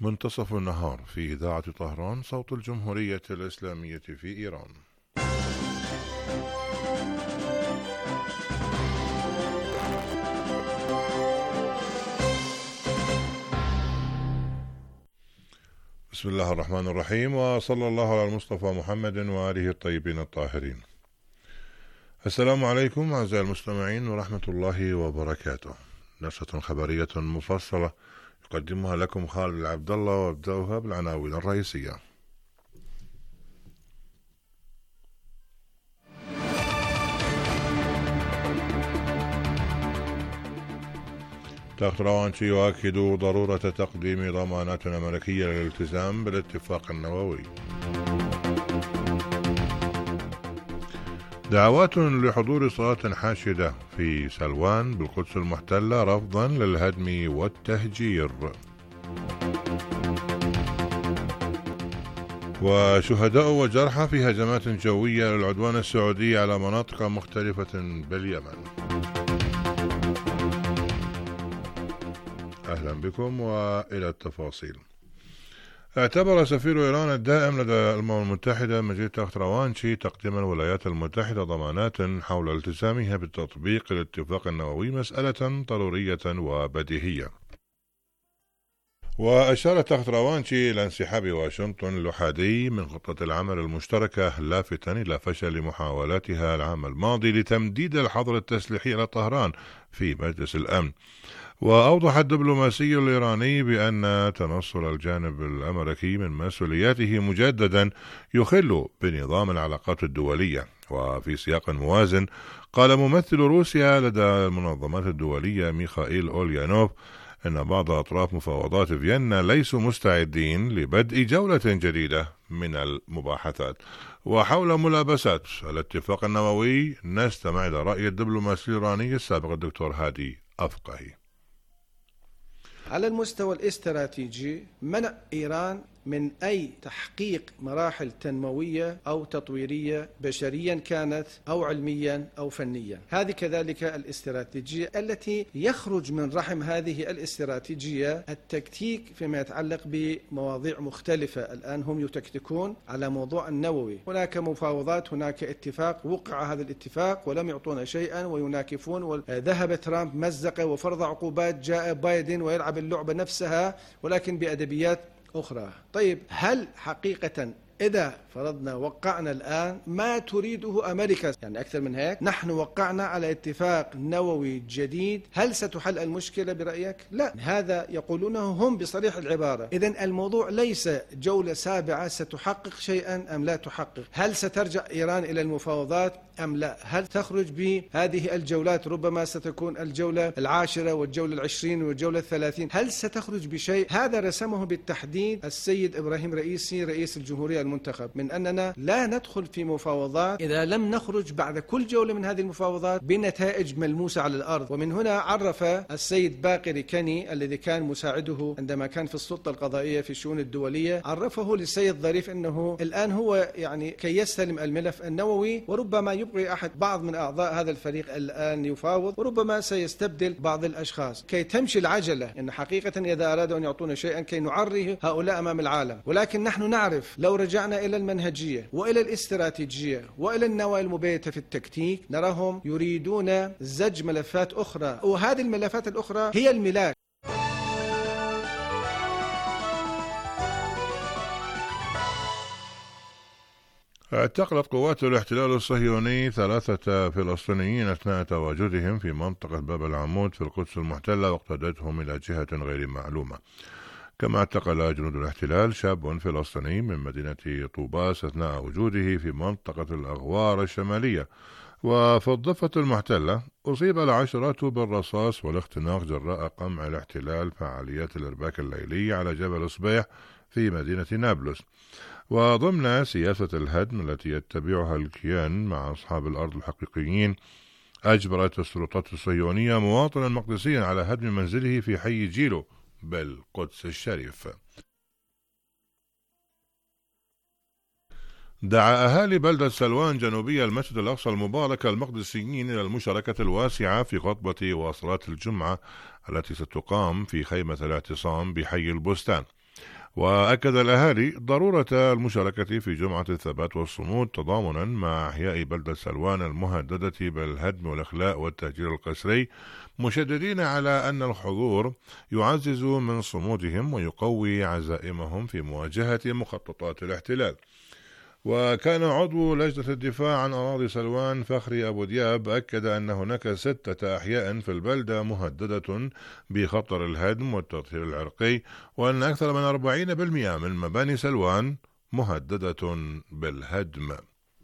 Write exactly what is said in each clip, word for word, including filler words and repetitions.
منتصف النهار في إذاعة طهران، صوت الجمهورية الإسلامية في إيران. بسم الله الرحمن الرحيم، وصلى الله على المصطفى محمد وآله الطيبين الطاهرين. السلام عليكم أعزائي المستمعين ورحمة الله وبركاته. نشرة خبرية مفصلة يقدمها لكم خالد العبد الله، وابدأها بالعناوين الرئيسية. تخت روانشي يؤكد ضرورة تقديم ضمانات أمريكية للالتزام بالاتفاق النووي. دعوات لحضور صلاة حاشدة في سلوان بالقدس المحتلة رفضا للهدم والتهجير. وشهداء وجرحى في هجمات جوية للعدوان السعودي على مناطق مختلفة باليمن. أهلا بكم وإلى التفاصيل. اعتبر سفير إيران الدائم لدى الأمم المتحدة مجيد تخت روانشي تقديم الولايات المتحدة ضمانات حول التزامها بتطبيق الاتفاق النووي مسألة ضرورية وبديهية. وأشار تخت روانشي إلى انسحاب واشنطن الأحادي من خطة العمل المشتركة، لافتا إلى فشل محاولاتها العام الماضي لتمديد الحظر التسليحي على طهران في مجلس الأمن. وأوضح الدبلوماسي الإيراني بأن تنصل الجانب الأمريكي من مسؤولياته مجددا يخل بنظام العلاقات الدولية. وفي سياق موازن قال ممثل روسيا لدى المنظمات الدولية ميخائيل أوليانوف أن بعض أطراف مفاوضات فيينا ليسوا مستعدين لبدء جولة جديدة من المباحثات. وحول ملابسات الاتفاق النووي نستمع إلى رأي الدبلوماسي الإيراني السابق الدكتور هادي أفقهي. على المستوى الاستراتيجي، منع إيران من أي تحقيق مراحل تنموية أو تطويرية بشريا كانت أو علميا أو فنيا، هذه كذلك الاستراتيجية التي يخرج من رحم هذه الاستراتيجية التكتيك فيما يتعلق بمواضيع مختلفة. الآن هم يتكتكون على موضوع النووي، هناك مفاوضات، هناك اتفاق، وقع هذا الاتفاق ولم يعطونا شيئا ويناكفون، وذهب ترامب مزق وفرض عقوبات، جاء بايدن ويلعب اللعبة نفسها ولكن بأدبيات أخرى. طيب، هل حقيقة إذا فرضنا وقعنا الآن ما تريده أمريكا، يعني أكثر من هيك، نحن وقعنا على اتفاق نووي جديد، هل ستحل المشكلة برأيك؟ لا، هذا يقولونه هم بصريح العبارة. إذن الموضوع ليس جولة سابعة ستحقق شيئا أم لا تحقق، هل سترجع إيران إلى المفاوضات أم لا، هل تخرج بهذه الجولات، ربما ستكون الجولة العاشرة والجولة العشرين والجولة الثلاثين، هل ستخرج بشيء؟ هذا رسمه بالتحديد السيد إبراهيم رئيسي رئيس الجمهورية المنتخب، من أننا لا ندخل في مفاوضات إذا لم نخرج بعد كل جولة من هذه المفاوضات بنتائج ملموسة على الأرض. ومن هنا عرف السيد باقر كني الذي كان مساعده عندما كان في السلطة القضائية في الشؤون الدولية، عرفه للسيد ظريف أنه الآن هو يعني كي يستلم الملف النووي، وربما يبقي أحد بعض من أعضاء هذا الفريق الآن يفاوض، وربما سيستبدل بعض الأشخاص كي تمشي العجلة، إن حقيقة إذا أرادوا أن يعطونا شيئا كي نعريه هؤلاء أمام العالم. ولكن نحن نعرف لو رجعنا إلى المنهجية وإلى الاستراتيجية وإلى النواة المبيتة في التكتيك، نراهم يريدون زج ملفات أخرى، وهذه الملفات الأخرى هي الملاك. اعتقلت قوات الاحتلال الصهيوني ثلاثة فلسطينيين أثناء تواجدهم في منطقة باب العمود في القدس المحتلة، واقتادتهم إلى جهة غير معلومة. كما اعتقل جنود الاحتلال شاب فلسطيني من مدينة طوباس أثناء وجوده في منطقة الأغوار الشمالية. وفي الضفة المحتلة أصيب العشرات بالرصاص والاختناق جراء قمع الاحتلال فعاليات الإرباك الليلي على جبل صبيح في مدينة نابلس، وضمن سياسة الهدم التي يتبعها الكيان مع أصحاب الأرض الحقيقيين. أجبرت السلطات الصهيونية مواطنا مقدسيا على هدم منزله في حي جيلو بالقدس الشريف. دعا أهالي بلدة سلوان جنوبية المسجد الأقصى المبارك المقدسيين إلى المشاركة الواسعة في خطبة وصلاة الجمعة التي ستقام في خيمة الاعتصام بحي البستان. وأكد الأهالي ضرورة المشاركة في جمعة الثبات والصمود تضامنا مع أحياء بلدة سلوان المهددة بالهدم والإخلاء والتهجير القسري، مشددين على أن الحضور يعزز من صمودهم ويقوي عزائمهم في مواجهة مخططات الاحتلال. وكان عضو لجنة الدفاع عن أراضي سلوان فخري أبو دياب أكد أن هناك ستة أحياء في البلدة مهددة بخطر الهدم والتطهير العرقي، وأن أكثر من أربعين بالمئة من مباني سلوان مهددة بالهدم.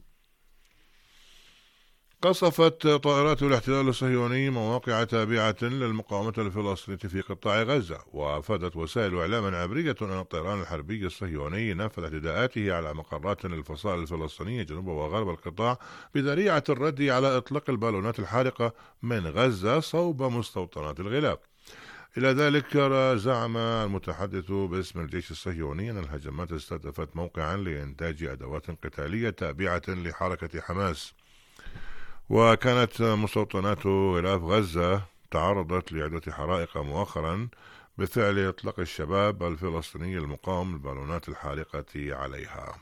قصفت طائرات الاحتلال الصهيوني مواقع تابعة للمقاومة الفلسطينية في قطاع غزة، وأفادت وسائل إعلام عبرية أن الطيران الحربي الصهيوني نفذ اعتداءاته على مقرات للفصائل الفلسطينية جنوب وغرب القطاع بذريعة الرد على إطلاق البالونات الحارقة من غزة صوب مستوطنات الغلاف. إلى ذلك زعم المتحدث باسم الجيش الصهيوني أن الهجمات استهدفت موقعا لإنتاج أدوات قتالية تابعة لحركة حماس. وكانت مستوطنات غلاف غزة تعرضت لعدة حرائق مؤخرا بفعل إطلاق الشباب الفلسطيني المقاوم البالونات الحارقة عليها.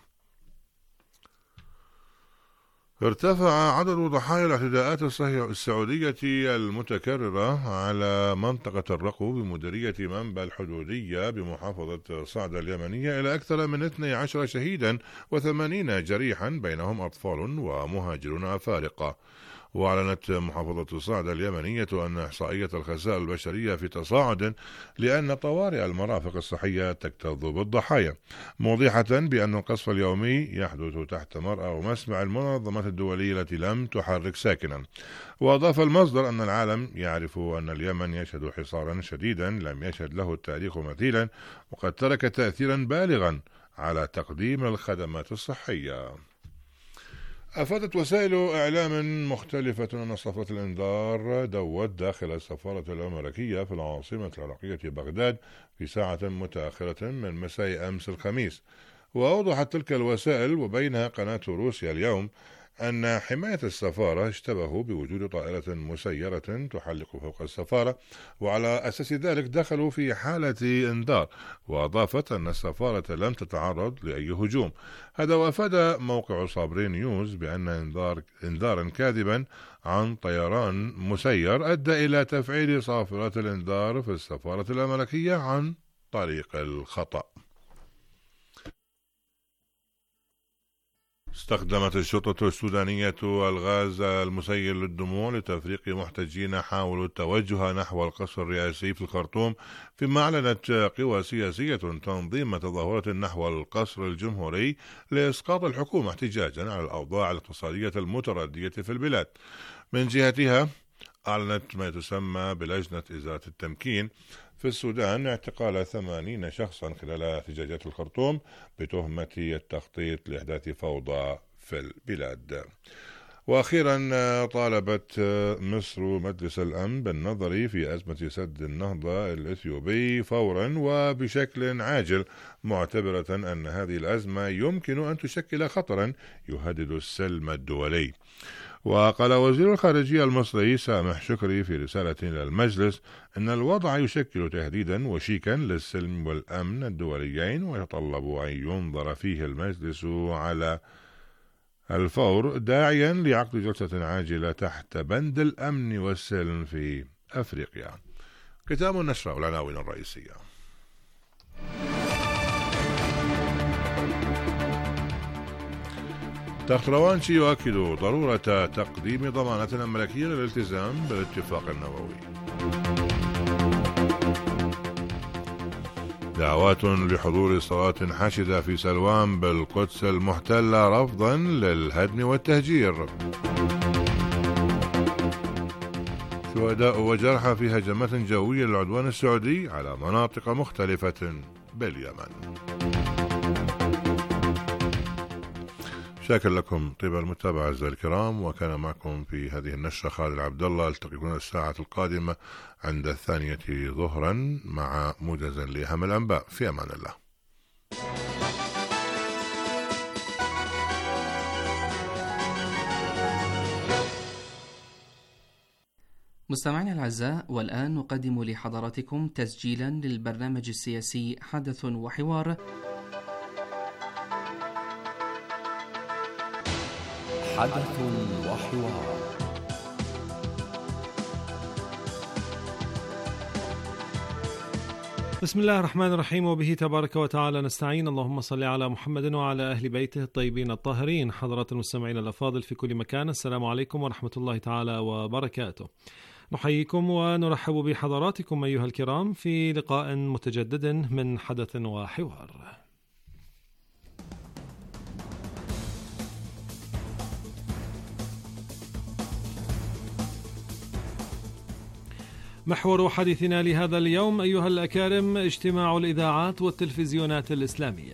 ارتفع عدد ضحايا الاعتداءات السعودية المتكررة على منطقة الرقو بمديرية منبع الحدودية بمحافظة صعدة اليمنية إلى أكثر من اثني عشر شهيدا وثمانين جريحا بينهم أطفال ومهاجرون أفارقة. وأعلنت محافظة صعدة اليمنية أن إحصائية الخسائر البشرية في تصاعد لأن طوارئ المرافق الصحية تكتظ بالضحايا، موضحة بأن القصف اليومي يحدث تحت مرأى ومسمع المنظمات الدولية التي لم تحرك ساكنا. وأضاف المصدر أن العالم يعرف أن اليمن يشهد حصارا شديدا لم يشهد له التاريخ مثيلا، وقد ترك تأثيرا بالغا على تقديم الخدمات الصحية. أفادت وسائل إعلام مختلفة أن صفرة الإنذار دوت داخل السفارة الأمريكية في العاصمة العراقية بغداد في ساعة متأخرة من مساء أمس الخميس. وأوضحت تلك الوسائل وبينها قناة روسيا اليوم أن حماية السفارة اشتبهوا بوجود طائرة مسيرة تحلق فوق السفارة، وعلى أساس ذلك دخلوا في حالة إنذار. وأضافت أن السفارة لم تتعرض لأي هجوم. هذا وأفاد موقع صابري نيوز بأن إنذار إنذارا كاذبا عن طيران مسير أدى إلى تفعيل صافرات الإنذار في السفارة الأمريكية عن طريق الخطأ. استخدمت الشرطة السودانية الغاز المسيل للدموع لتفريق محتجين حاولوا التوجه نحو القصر الرئاسي في الخرطوم، فيما أعلنت قوى سياسية تنظيم تظاهرة نحو القصر الجمهوري لإسقاط الحكومة احتجاجا على الأوضاع الاقتصادية المتردية في البلاد. من جهتها أعلنت ما تسمى بلجنة إزالة التمكين في السودان اعتقال ثمانين شخصا خلال احتجاجات الخرطوم بتهمة التخطيط لإحداث فوضى في البلاد. وأخيرا طالبت مصر مجلس الأمن بالنظر في أزمة سد النهضة الإثيوبي فورا وبشكل عاجل، معتبرة أن هذه الأزمة يمكن أن تشكل خطرا يهدد السلم الدولي. وقال وزير الخارجية المصري سامح شكري في رسالة إلى المجلس أن الوضع يشكل تهديدا وشيكا للسلم والأمن الدوليين، ويتطلب أن ينظر فيه المجلس على الفور، داعيا لعقد جلسة عاجلة تحت بند الأمن والسلم في أفريقيا. ختام النشرة والعناوين الرئيسية. تخت روانشي يؤكد ضرورة تقديم ضمانات أمريكية للالتزام بالاتفاق النووي. دعوات لحضور صلاة حاشدة في سلوان بالقدس المحتلة رفضا للهدم والتهجير. شهداء وجرحى في هجمات جوية للعدوان السعودي على مناطق مختلفة باليمن. شاكر لكم طيب المتابعة أعزائي الكرام، وكان معكم في هذه النشرة خالد عبد الله. التقيكم الساعة القادمة عند الثانية ظهرا مع موجز لأهم الأنباء. في أمان الله. مستمعينا الأعزاء، والآن نقدم لحضراتكم تسجيلا للبرنامج السياسي حدث وحوار. حدث وحوار. بسم الله الرحمن الرحيم، وبه تبارك وتعالى نستعين. اللهم صل على محمد وعلى أهل بيته الطيبين الطاهرين. حضرات المستمعين الأفاضل في كل مكان، السلام عليكم ورحمة الله تعالى وبركاته. نحييكم ونرحب بحضراتكم أيها الكرام في لقاء متجدد من حدث وحوار. محور حديثنا لهذا اليوم أيها الأكارم اجتماع الإذاعات والتلفزيونات الإسلامية.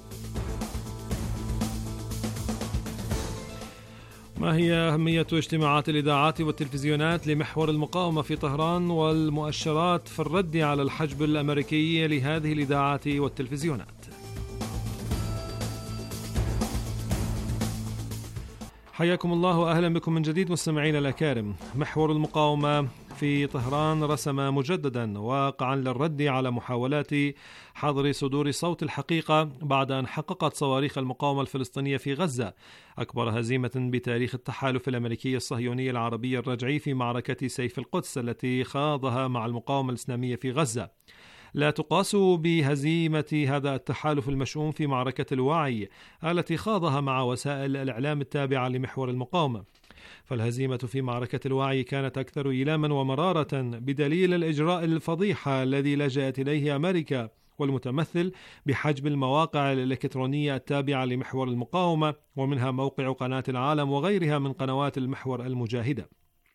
ما هي أهمية اجتماعات الإذاعات والتلفزيونات لمحور المقاومة في طهران، والمؤشرات في الرد على الحجب الأمريكي لهذه الإذاعات والتلفزيونات؟ حياكم الله وأهلا بكم من جديد مستمعين الأكارم. محور المقاومة في طهران رسم مجددا واقعا للرد على محاولات حظر صدور صوت الحقيقة بعد أن حققت صواريخ المقاومة الفلسطينية في غزة أكبر هزيمة بتاريخ التحالف الأمريكي الصهيوني العربي الرجعي في معركة سيف القدس التي خاضها مع المقاومة الإسلامية في غزة. لا تقاس بهزيمة هذا التحالف المشؤوم في معركة الوعي التي خاضها مع وسائل الإعلام التابعة لمحور المقاومة، فالهزيمة في معركة الوعي كانت أكثر إيلاما ومرارة بدليل الإجراء الفضيح الذي لجأت إليه أمريكا، والمتمثل بحجب المواقع الإلكترونية التابعة لمحور المقاومة، ومنها موقع قناة العالم وغيرها من قنوات المحور المجاهدة.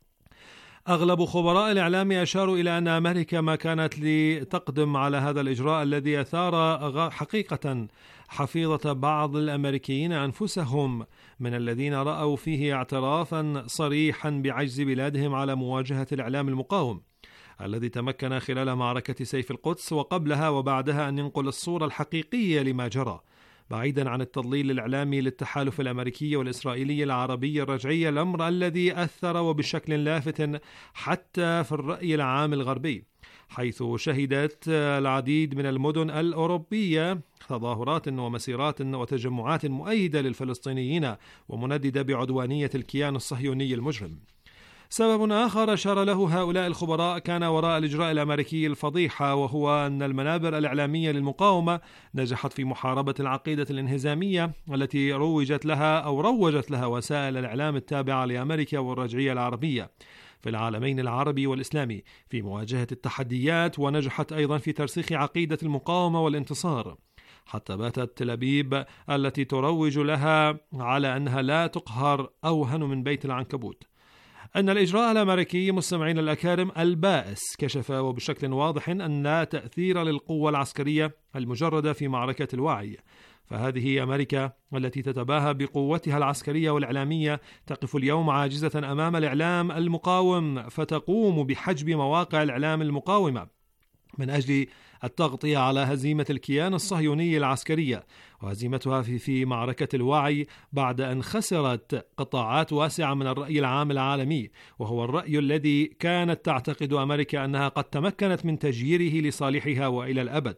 أغلب خبراء الإعلام أشاروا إلى أن أمريكا ما كانت لتقدم على هذا الإجراء الذي أثار حقيقة حفيظة بعض الأمريكيين أنفسهم، من الذين رأوا فيه اعترافا صريحا بعجز بلادهم على مواجهة الإعلام المقاوم الذي تمكن خلال معركة سيف القدس وقبلها وبعدها أن ينقل الصورة الحقيقية لما جرى، بعيدا عن التضليل الإعلامي للتحالف الأمريكي والإسرائيلي العربي الرجعي، الأمر الذي أثر وبشكل لافت حتى في الرأي العام الغربي، حيث شهدت العديد من المدن الأوروبية تظاهرات ومسيرات وتجمعات مؤيدة للفلسطينيين ومنددة بعدوانية الكيان الصهيوني المجرم. سبب آخر أشار له هؤلاء الخبراء كان وراء الإجراء الأمريكي الفضيحة، وهو أن المنابر الإعلامية للمقاومة نجحت في محاربة العقيدة الانهزامية التي روجت لها أو روجت لها وسائل الإعلام التابعة لأمريكا والرجعية العربية في العالمين العربي والإسلامي في مواجهة التحديات، ونجحت أيضا في ترسيخ عقيدة المقاومة والانتصار، حتى باتت تل أبيب التي تروج لها على أنها لا تقهر أوهن من بيت العنكبوت. أن الإجراء الأمريكي مستمعين الأكارم البائس كشف وبشكل واضح أن لا تأثير للقوة العسكرية المجردة في معركة الوعي، فهذه هي أمريكا التي تتباهى بقوتها العسكرية والإعلامية تقف اليوم عاجزة أمام الإعلام المقاوم، فتقوم بحجب مواقع الإعلام المقاومة من أجل التغطية على هزيمة الكيان الصهيوني العسكرية وهزيمتها في, في معركة الوعي بعد أن خسرت قطاعات واسعة من الرأي العام العالمي، وهو الرأي الذي كانت تعتقد أمريكا أنها قد تمكنت من تجييره لصالحها وإلى الأبد.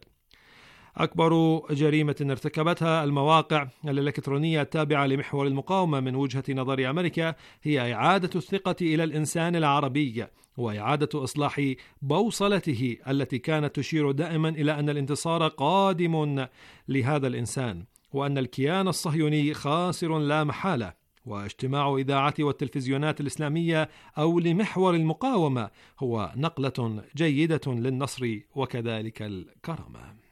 أكبر جريمة ارتكبتها المواقع الإلكترونية التابعة لمحور المقاومة من وجهة نظر أمريكا هي إعادة الثقة إلى الإنسان العربي وإعادة إصلاح بوصلته التي كانت تشير دائما إلى أن الانتصار قادم لهذا الإنسان، وأن الكيان الصهيوني خاسر لا محالة. واجتماع إذاعة والتلفزيونات الإسلامية أو لمحور المقاومة هو نقلة جيدة للنصر وكذلك الكرامة.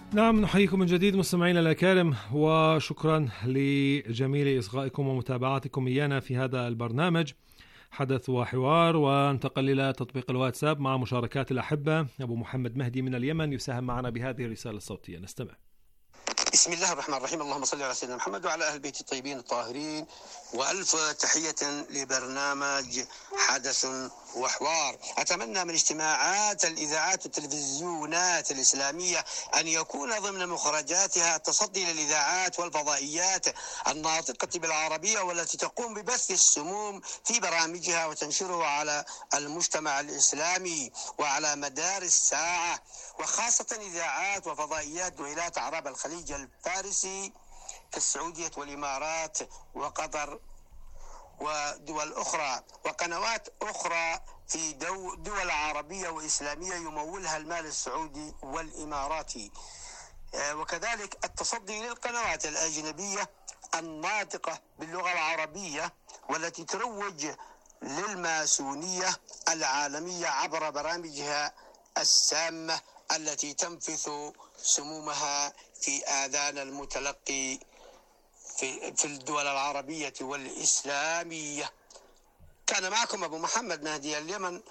نعم، نحييكم من جديد مستمعينا الأكارم، وشكرا لجميل إصغائكم ومتابعتكم إيانا في هذا البرنامج حدث وحوار. وانتقل إلى تطبيق الواتساب مع مشاركات الأحبة. أبو محمد مهدي من اليمن يساهم معنا بهذه الرسالة الصوتية، نستمع. بسم الله الرحمن الرحيم، اللهم صل على سيدنا محمد وعلى أهل بيت الطيبين الطاهرين، وألف تحية لبرنامج حدث وحوار. أتمنى من اجتماعات الإذاعات والتلفزيونات الإسلامية أن يكون ضمن مخرجاتها التصدي للإذاعات والفضائيات الناطقة بالعربية والتي تقوم ببث السموم في برامجها وتنشره على المجتمع الإسلامي وعلى مدار الساعة، وخاصة إذاعات وفضائيات دويلات عرب الخليج الفارسي كالسعودية والإمارات وقطر ودول أخرى، وقنوات أخرى في دو دول عربية وإسلامية يمولها المال السعودي والإماراتي، وكذلك التصدي للقنوات الأجنبية الناطقة باللغة العربية والتي تروج للماسونية العالمية عبر برامجها السامة التي تنفث سمومها في آذان المتلقي في في الدول العربية والإسلامية. كان معكم أبو محمد مهدي اليمن.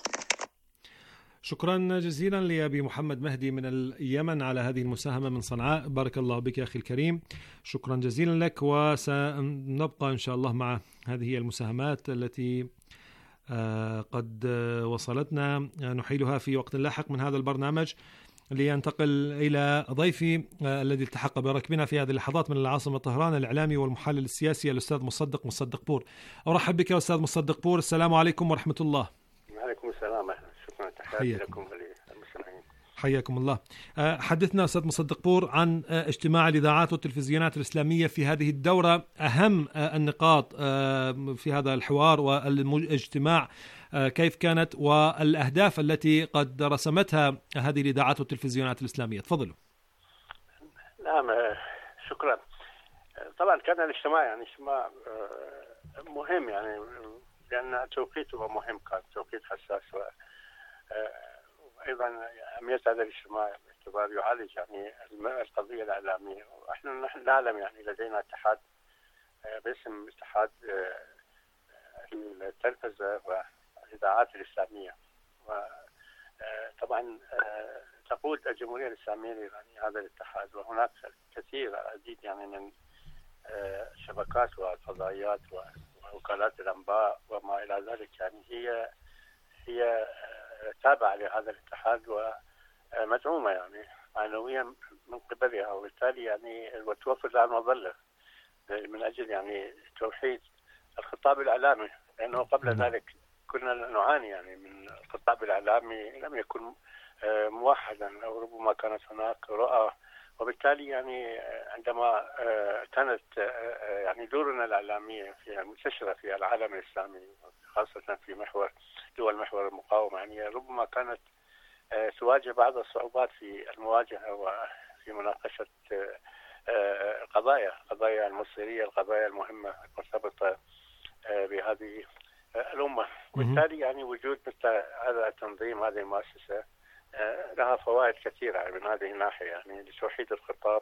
شكرا جزيلا لأبي محمد مهدي من اليمن على هذه المساهمة من صنعاء. بارك الله بك أخي الكريم، شكرا جزيلا لك، وسنبقى إن شاء الله مع هذه المساهمات التي قد وصلتنا نحيلها في وقت لاحق من هذا البرنامج. لينتقل إلى ضيفي الذي التحق بركبنا في هذه اللحظات من العاصمة طهران، الإعلامي والمحلل السياسي الأستاذ مصدق مصدق بور. أرحب بك أستاذ مصدق بور، السلام عليكم ورحمة الله. وعليكم السلام، شكرا، تحياتي لكم وللمستمعين. حياكم الله. حدثنا أستاذ مصدق بور عن اجتماع الإذاعات والتلفزيونات الإسلامية في هذه الدورة، أهم النقاط في هذا الحوار والاجتماع كيف كانت، والأهداف التي قد رسمتها هذه الإذاعات والتلفزيونات الإسلامية. تفضلوا. نعم، شكرا. طبعا كان الاجتماع يعني اجتماع مهم، يعني لأن توقيته مهم، كان توقيت حساس، وأيضا أهمية هذا الاجتماع باعتبار يعالج يعني القضية الإعلامية. ونحن نحن نعلم يعني لدينا اتحاد باسم اتحاد التلفزة والإذاعات الإسلامية، وطبعا تقود الجمهورية الإسلامية الإيرانية هذا الاتحاد، وهناك كثير العديد يعني من الشبكات والفضائيات ووكالات الأنباء وما إلى ذلك، يعني هي هي تابعة لهذا الاتحاد ومدعومة يعني معنويا من قبلها، وبالتالي يعني وتوفر لها مظلة من أجل يعني توحيد الخطاب الإعلامي، لأنه قبل ذلك كنا نعاني يعني من الخطاب الإعلامي لم يكن موحدا، أو ربما كانت هناك رؤى، وبالتالي يعني عندما كانت يعني دورنا الإعلامية في منتشرة في العالم الإسلامي خاصة في محور دول محور المقاومة، يعني ربما كانت تواجه بعض الصعوبات في المواجهة وفي مناقشة قضايا قضايا المصيرية، القضايا المهمة المرتبطة بهذه الأمة. وبالتالي يعني وجود مثل هذا التنظيم، هذه المؤسسة لها فوائد كثيرة من هذه الناحية، يعني لتوحيد الخطاب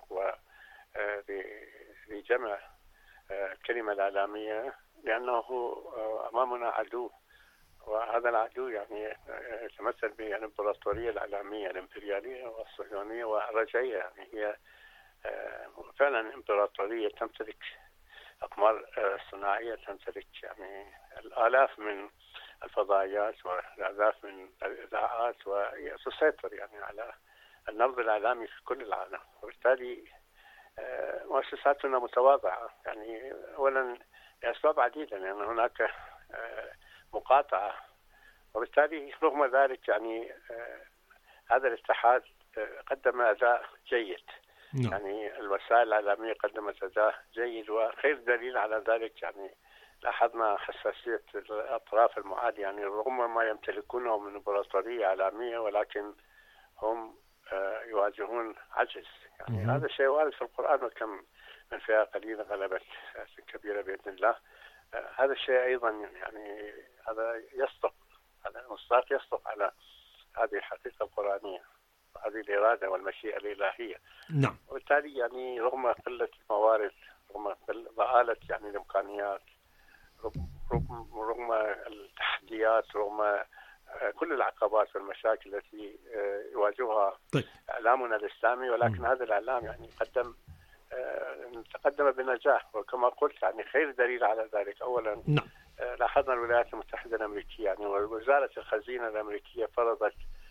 ولجمع الكلمة الإعلامية، لأنه أمامنا عدو، وهذا العدو يعني يتمثل بالإمبراطورية الإعلامية الإمبريالية والصهيونية والرجعية، يعني هي فعلا إمبراطورية تمتلك أقمار صناعية، تمتلك يعني الآلاف من الفضائيات والآلاف من الإذاعات، وتسيطر يعني على النبض الإعلامي في كل العالم. وبالتالي مؤسساتنا متواضعة، يعني أولا لأسباب عديدة، لأن يعني هناك مقاطعة، وبالتالي رغم ذلك يعني هذا الاتحاد قدم أداء جيد. نعم. يعني الوسائل الإعلامية قدمت أداء جيد، وخير دليل على ذلك يعني لاحظنا حساسية الأطراف المعادية، يعني رغم ما يمتلكونه من إمبراطورية إعلامية ولكن هم يواجهون عجز، يعني مم. هذا شيء وارد في القرآن، وكم من فئة قليلة غلبت فئة كبيرة بإذن الله. هذا الشيء أيضا يعني هذا يصدق، هذا المصداق يصدق على هذه الحقيقة القرآنية. هذه الإرادة والمشيئة الإلهية. نعم. وبالتالي يعني رغم قلة الموارد، رغم ضآلة يعني الإمكانيات، رغم رغم التحديات، رغم كل العقبات والمشاكل التي يواجهها طيب. إعلامنا الإسلامي، ولكن م. هذا الإعلام يعني قدم تقدم بنجاح. وكما قلت يعني خير دليل على ذلك أولا نعم. لاحظنا الولايات المتحدة الأمريكية يعني ووزارة الخزينة الأمريكية فرضت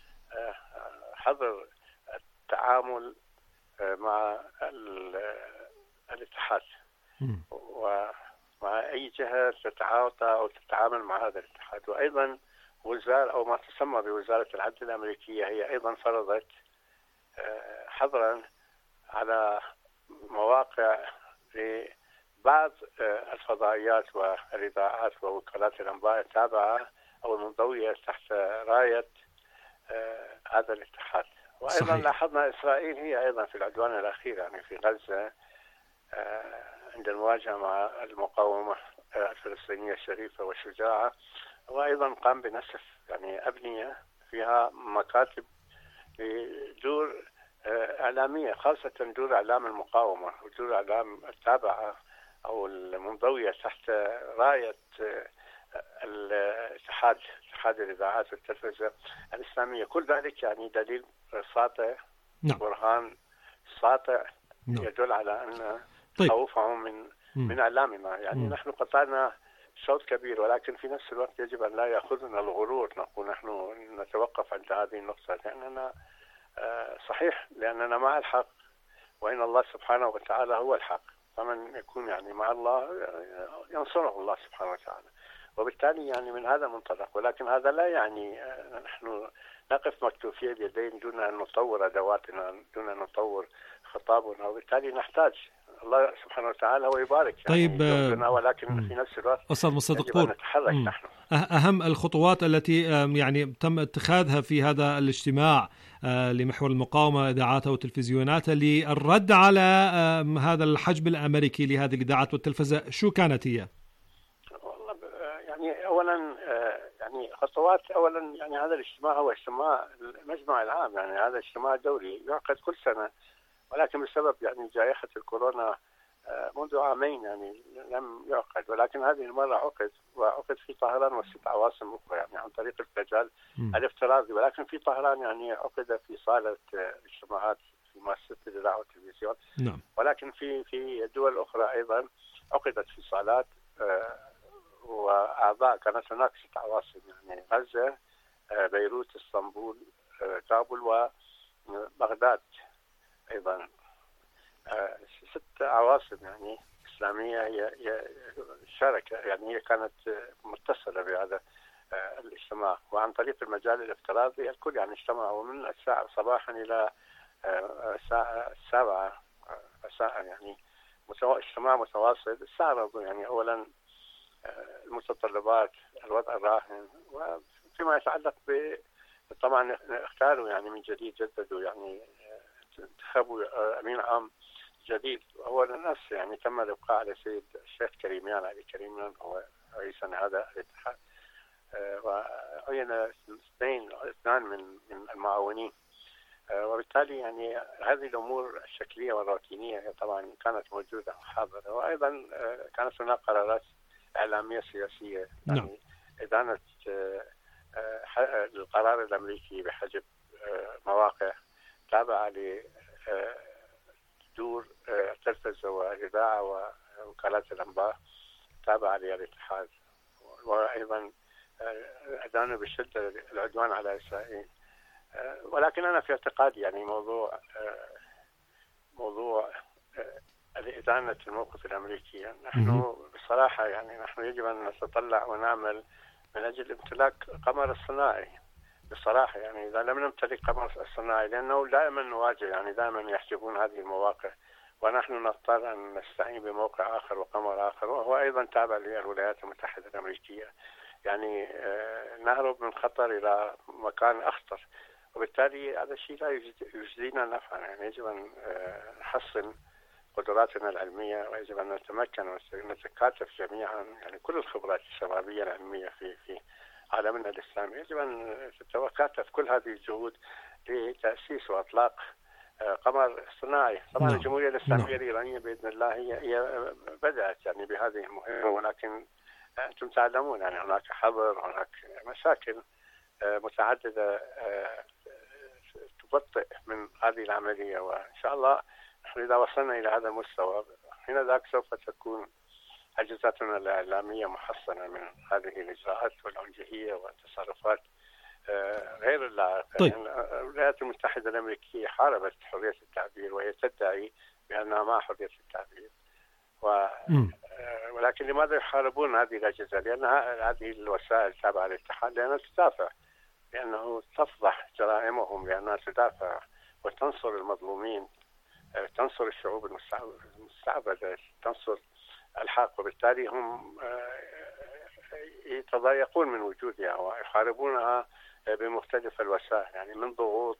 حظر التعامل مع الاتحاد م. ومع أي جهة تتعاطى أو تتعامل مع هذا الاتحاد. وأيضا وزارة أو ما تسمى بوزارة العدل الأمريكية هي أيضا فرضت حظرا على مواقع لبعض الفضائيات والإذاعات ووكالات الأنباء التابعة أو المنضوية تحت راية هذا الاتحاد. وأيضا صحيح. لاحظنا إسرائيل هي أيضا في العدوان الأخير يعني في غزة عند المواجهة مع المقاومة الفلسطينية الشريفة والشجاعة، وأيضا قام بنسف يعني أبنية فيها مكاتب لدور إعلامية، خاصة دور إعلام المقاومة ودور إعلام التابعة أو المنضوية تحت راية الاتحاد، اتحاد الإذاعات والتلفزة الإسلامية. كل ذلك يعني دليل ساطع، نعم. برهان ساطع، نعم. يدل على أن طيب. خوفهم من م. من إعلامنا. يعني م. نحن قطعنا شوط كبير، ولكن في نفس الوقت يجب أن لا يأخذنا الغرور نقول نحن نتوقف عند هذه النقطة، لأننا صحيح لأننا مع الحق، وإن الله سبحانه وتعالى هو الحق، فمن يكون يعني مع الله ينصره الله سبحانه وتعالى. وبالتالي يعني من هذا المنطلق، ولكن هذا لا يعني نحن نقف مكتوفي اليدين دون أن نطور أدواتنا، دون أن نطور خطابنا، وبالتالي نحتاج الله سبحانه وتعالى هو يبارك طيب يعني، ولكن م. في نفس الوقت أستاذ مصدق طور، نتحرك نحن. أهم الخطوات التي يعني تم اتخاذها في هذا الاجتماع لمحور المقاومة إذاعاتها وتلفزيوناتها للرد على هذا الحجب الأمريكي لهذه الإذاعات والتلفزة، شو كانت هي؟ والله يعني أولا يعني خطوات، أولا يعني هذا الاجتماع هو اجتماع المجمع العام، يعني هذا اجتماع دوري يعقد كل سنة، ولكن بسبب يعني جائحة الكورونا منذ عامين يعني لم يعقد، ولكن هذه المرة عقد، وعقد في طهران وست عواصم أخرى يعني عن طريق المجال الافتراضي، ولكن في طهران يعني عقد في صالة اجتماعات في مؤسسة الإذاعة والتلفزيون. نعم. ولكن في في دول أخرى أيضا عقدت في صالات، وأعضاء كانت هناك ست عواصم يعني غزة، بيروت، اسطنبول، كابول، وبغداد أيضا، ست عواصم يعني إسلامية هي شاركة، يعني هي كانت متصلة بهذا الاجتماع، وعن طريق المجال الافتراضي الكل يعني اجتمعوا من الساعة صباحا إلى الساعة السابعة مساء، يعني اجتماع متواصل استعرضوا يعني أولا المتطلبات، الوضع الراهن، وفيما يتعلق ب طبعا اختاروا يعني من جديد، جددوا يعني انتخبوا أمين عام جديد. هو الناس يعني تم الإبقاء على سيد الشيخ كريميان علي كريميان هو رئيس هذا الاتحاد، وعين اثنين اثنان من من المعاونين، وبالتالي يعني هذه الأمور الشكلية والروتينية طبعا كانت موجودة وحاضرة. وأيضا كانت هناك قرارات إعلامية سياسية يعني إدانة القرار الأمريكي بحجب مواقع تابعة لدور التلفزة والإذاعة ووكالات الأنباء تابعة للاتحاد، وأيضا أدانوا بشدة العدوان على إسرائيل. ولكن أنا في اعتقادي يعني موضوع موضوع إدانة الموقف الأمريكي، نحن بصراحة يعني نحن يجب أن نتطلع ونعمل من أجل امتلاك قمر الصناعي بصراحة. يعني إذا لم نمتلك قمر الصناعي، لأنه دائما نواجه يعني دائما يحجبون هذه المواقع، ونحن نضطر أن نستعين بموقع آخر وقمر آخر، وهو أيضا تابع للولايات المتحدة الأمريكية. يعني نهرب من خطر إلى مكان أخطر، وبالتالي هذا الشيء لا يجزينا نفعا. يعني يجب أن نحسن قدراتنا العلمية، ويجب أن نتمكن ونتكاتف جميعا يعني كل الخبرات الشبابية العلمية في في عالمنا الإسلامي. يجب أن تتكاتف كل هذه الجهود لتأسيس وإطلاق قمر صناعي. طبعا نعم. الجمهورية الإسلامية نعم. الإيرانية بإذن الله هي هي بدأت يعني بهذه المهمة، ولكن أنتم تعلمون يعني هناك حظر، هناك مشاكل متعددة تبطئ من هذه العملية، وإن شاء الله نحن إذا وصلنا إلى هذا المستوى حين ذاك سوف تكون أجهزتنا الإعلامية محصنة من هذه الإجراءات والعنجهية والتصرفات غير اللائقة. طيب. يعني الولايات المتحدة الأمريكية حاربت حرية التعبير وهي تدعي بأنها مع حرية التعبير، و... ولكن لماذا يحاربون هذه الأجهزة؟ لأن هذه الوسائل تابعة للاتحاد، لأنها تدافع، لأنه تفضح جرائمهم، لأنها تدافع وتنصر المظلومين، تنصر الشعوب المستعبدة، تنصر الحق، وبالتالي هم يتضايقون من وجودها ويحاربونها بمختلف الوسائل، يعني من ضغوط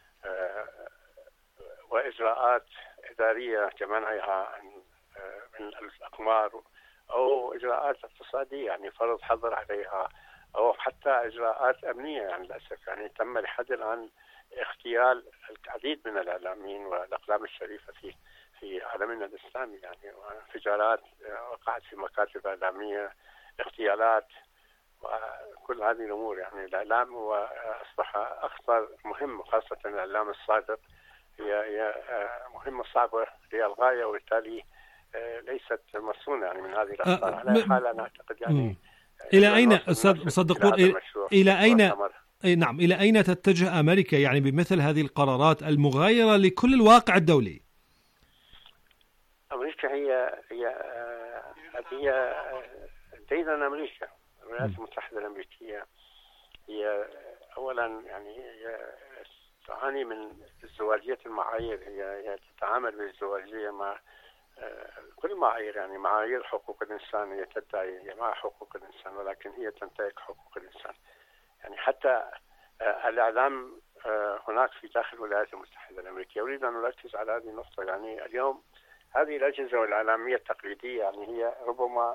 وإجراءات إدارية كمنعها من الأقمار، أو إجراءات اقتصادية يعني فرض حظر عليها، أو حتى إجراءات أمنية. يعني للأسف يعني تم لحد الآن اغتيال العديد من الإعلاميين والأقلام الشريفة في في عالمنا الإسلامي، يعني انفجارات وقعت في مكاتب إعلامية، اغتيالات، وكل هذه الأمور. يعني الإعلام هو أصبح أخطر مهم، خاصة الإعلام الصادق، هي هي مهمة صعبة للغاية، وبالتالي ليست مصونة يعني من هذه الأخطار. على حال أنا أعتقد يعني إلى أين أستاذ مصدق بور إلى, إلى أين أي نعم إلى أين تتجه أمريكا يعني بمثل هذه القرارات المغايرة لكل الواقع الدولي؟ أمريكا هي هي هي ديدن أمريكا. الولايات المتحدة الأمريكية هي أولا يعني هي تعاني من ازدواجية المعايير، هي هي تتعامل بالازدواجية مع كل معايير، يعني معايير حقوق الإنسان هي تدعي هي مع حقوق الإنسان، ولكن هي تنتهك حقوق الإنسان. يعني حتى الإعلام هناك في داخل الولايات المتحدة الأمريكية، أريد أن أركز على هذه النقطة. يعني اليوم هذه الأجهزة الإعلامية التقليدية يعني هي ربما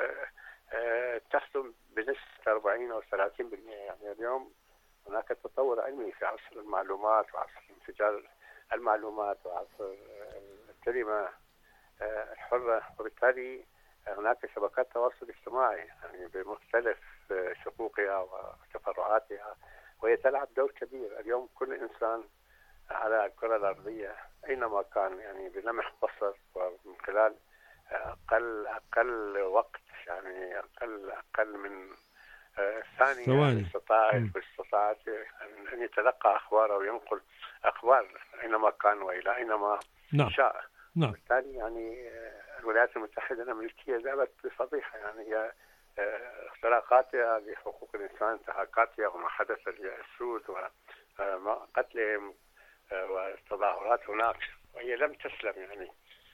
تخدم بنسبة أربعين أو ثلاثين بالمئة. يعني اليوم هناك تطور علمي في عصر المعلومات وعصر انفجار المعلومات وعصر الكلمة الحرة، وبالتالي هناك شبكات تواصل اجتماعي يعني بمختلف شقوقها وتفرعاتها، وهي تلعب دور كبير. اليوم كل إنسان على الكرة الأرضية أينما كان يعني بلمح بصر ومن خلال أقل أقل وقت، يعني أقل أقل من ثانية استطاع استطاع أن يتلقى أخبار أو ينقل أخبار أينما كان وإلى أينما نعم. شاء. نعم. بالتالي يعني الولايات المتحدة الأمريكية ذهبت بفضيحة، يعني هي اختراقاتها لحقوق الإنسان، انتهاكاتها وما حدث للسود وقتلهم والتظاهرات هناك، وهي لم تسلم يعني،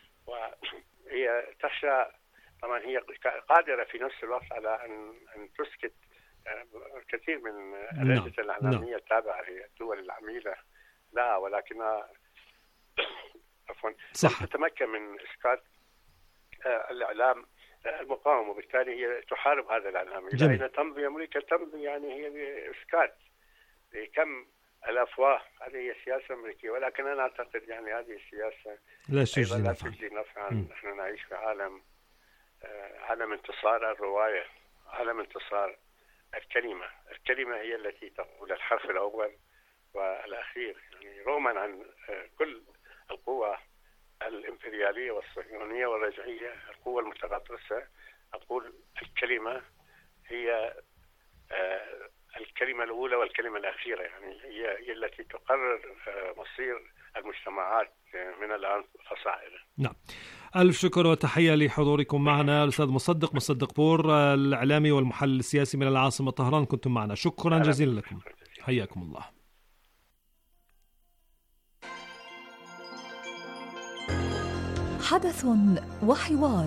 وهي تخشى. طبعا هي قادرة في نفس الوقت على أن أن تسكت كثير من الأجهزة الإعلامية التابعة للدول العميلة لا، ولكنها عفوا تتمكن من إسقاط الإعلام المقاوم، وبالتالي هي تحارب هذا الإعلام. إلى أين تمضي أمريكا؟ تمضي يعني هي بإسقاط لكم الأفواه. هذه هي سياسة أمريكية، ولكن أنا أعتقد يعني هذه السياسة لا تجزي لا تجزي نفعا. نحن نعيش في عالم عالم انتصار الرواية، عالم انتصار الكلمة. الكلمة هي التي تقول الحرف الأول والأخير، يعني رغما عن كل القوى الإمبريالية والصهيونية والرجعية، القوى المتغطرسة، أقول الكلمة هي الكلمة الأولى والكلمة الأخيرة، يعني هي, هي التي تقرر مصير المجتمعات من الآن فصاعدا. نعم. ألف شكر وتحية لحضوركم معنا الأستاذ مصدق مصدق بور، الإعلامي والمحلل السياسي من العاصمة طهران، كنتم معنا. شكرا جزيلا لكم، حياكم الله. حدث وحوار،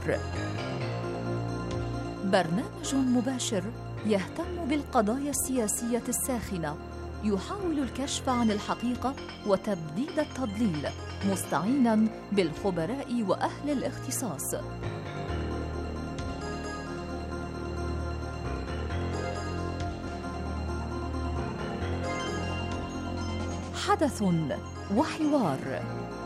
برنامج مباشر يهتم بالقضايا السياسية الساخنة، يحاول الكشف عن الحقيقة وتبديد التضليل، مستعيناً بالخبراء وأهل الاختصاص. حدث وحوار.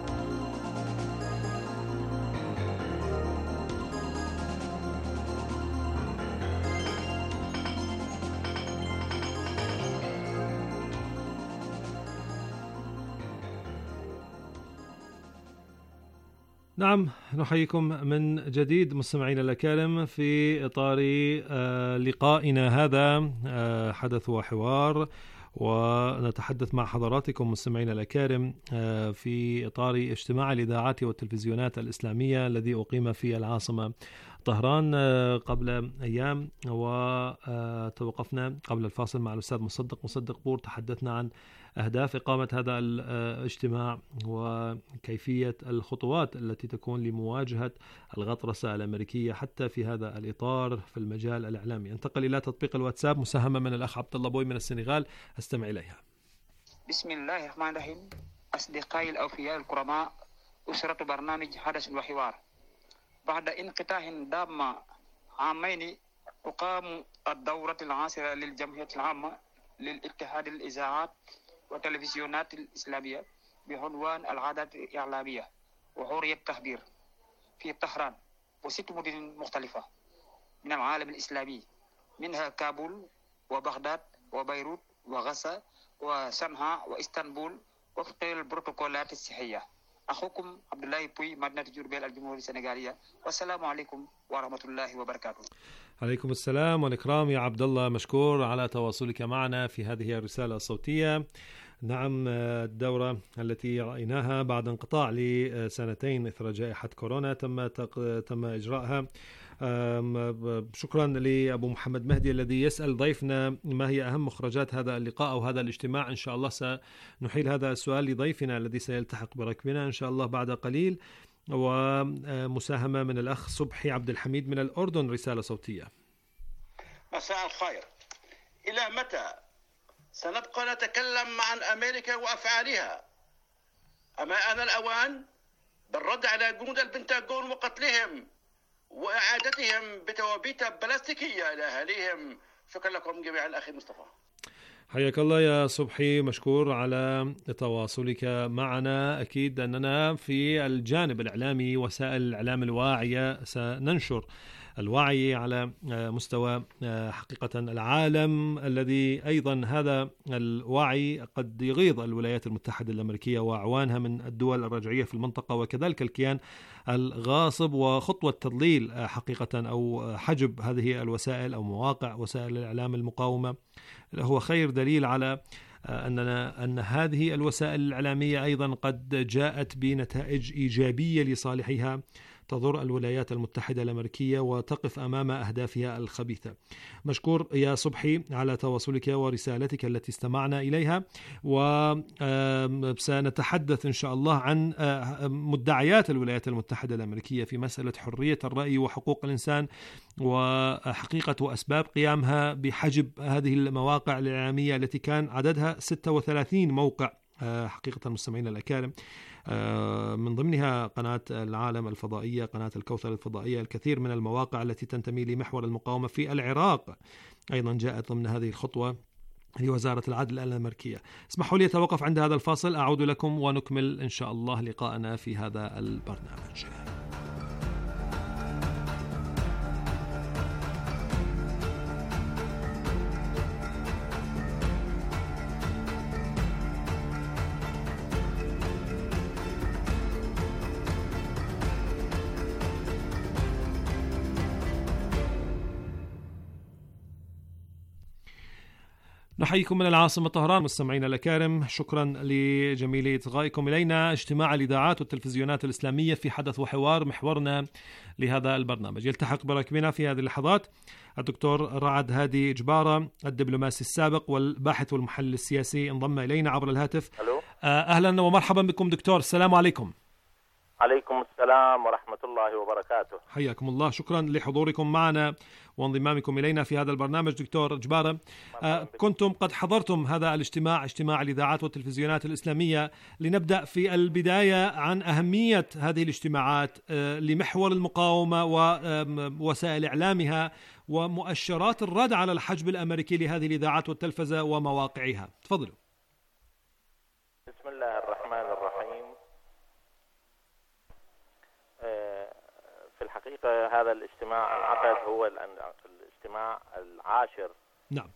نعم، نحييكم من جديد مستمعينا الأكارم في إطار لقائنا هذا حدث وحوار، ونتحدث مع حضراتكم مستمعينا الأكارم في إطار اجتماع الإذاعات والتلفزيونات الإسلامية الذي أقيم في العاصمة طهران قبل أيام، وتوقفنا قبل الفاصل مع الأستاذ مصدق مصدق بور. تحدثنا عن أهداف إقامة هذا الاجتماع وكيفية الخطوات التي تكون لمواجهة الغطرسة الأمريكية حتى في هذا الإطار في المجال الإعلامي. انتقل إلى تطبيق الواتساب، مساهمة من الأخ عبد الله بوي من السنغال، أستمع إليها. بسم الله الرحمن الرحيم. أصدقائي الأوفياء الكرماء، أسرة برنامج حدث وحوار، بعد انقطاع دام عامين تقام الدورة العاشرة للجمعية العامة للاتحاد الإذاعات والتلفزيونات الإسلامية بعنوان العادات الإعلامية وحرية التعبير في طهران وست مدن مختلفة من العالم الإسلامي، منها كابول وبغداد وبيروت وغزة وصنعاء وإسطنبول وفق البروتوكولات الصحية. أخوكم عبد الله بوي، مدينة جوربيل، الجمهورية السنغالية، والسلام عليكم ورحمة الله وبركاته. عليكم السلام والإكرام يا عبد الله، مشكور على تواصلك معنا في هذه الرسالة الصوتية. نعم، الدورة التي رأيناها بعد انقطاع لسنتين إثر جائحة كورونا تم تم إجراءها. شكرا لأبو محمد مهدي الذي يسأل ضيفنا ما هي أهم مخرجات هذا اللقاء أو هذا الاجتماع. إن شاء الله سنحيل هذا السؤال لضيفنا الذي سيلتحق بركبنا إن شاء الله بعد قليل. ومساهمة من الأخ صبحي عبد الحميد من الأردن، رسالة صوتية. مساء الخير. إلى متى سنبقى نتكلم عن أمريكا وأفعالها؟ أما آن الأوان بالرد على جنود البنتاغون وقتلهم وإعادتهم بتوابيت بلاستيكية إلى أهاليهم. شكرا لكم جميعا أخي مصطفى. حياك الله يا صبحي، مشكور على تواصلك معنا. أكيد أننا في الجانب الإعلامي وسائل الإعلام الواعية سننشر الوعي على مستوى حقيقة العالم، الذي أيضا هذا الوعي قد يغيظ الولايات المتحدة الأمريكية وأعوانها من الدول الرجعية في المنطقة، وكذلك الكيان الغاصب. وخطوة تضليل حقيقة أو حجب هذه الوسائل أو مواقع وسائل الإعلام المقاومة هو خير دليل على أننا أن هذه الوسائل الإعلامية أيضا قد جاءت بنتائج إيجابية لصالحها تضر الولايات المتحدة الأمريكية وتقف أمام أهدافها الخبيثة. مشكور يا صبحي على تواصلك ورسالتك التي استمعنا إليها، وسنتحدث إن شاء الله عن مدعيات الولايات المتحدة الأمريكية في مسألة حرية الرأي وحقوق الإنسان وحقيقة وأسباب قيامها بحجب هذه المواقع الإعلامية التي كان عددها ستة وثلاثين موقع حقيقة المستمعين الأكارم، من ضمنها قناة العالم الفضائية، قناة الكوثر الفضائية، الكثير من المواقع التي تنتمي لمحور المقاومة في العراق أيضا جاءت ضمن هذه الخطوة لوزارة العدل الأمريكية. اسمحوا لي أتوقف عند هذا الفاصل، أعود لكم ونكمل إن شاء الله لقاءنا في هذا البرنامج. نحييكم من العاصمة طهران مستمعينا الأكارم، شكرا لجميل إصغائكم إلينا اجتماع الإذاعات والتلفزيونات الإسلامية في حدث وحوار، محورنا لهذا البرنامج. يلتحق بركبنا في هذه اللحظات الدكتور رعد هادي جبارة، الدبلوماسي السابق والباحث والمحلل السياسي، انضم إلينا عبر الهاتف. ألو. أهلا ومرحبا بكم دكتور، السلام عليكم. عليكم السلام ورحمة الله وبركاته. حياكم الله، شكرا لحضوركم معنا وانضمامكم إلينا في هذا البرنامج. دكتور جبارة، آه كنتم قد حضرتم هذا الاجتماع، اجتماع الإذاعات والتلفزيونات الإسلامية. لنبدأ في البداية عن أهمية هذه الاجتماعات آه لمحور المقاومة ووسائل إعلامها ومؤشرات الرد على الحجب الأمريكي لهذه الإذاعات والتلفزة ومواقعها. تفضلوا. الحقيقة هذا الاجتماع انعقد هو الاجتماع العاشر نعم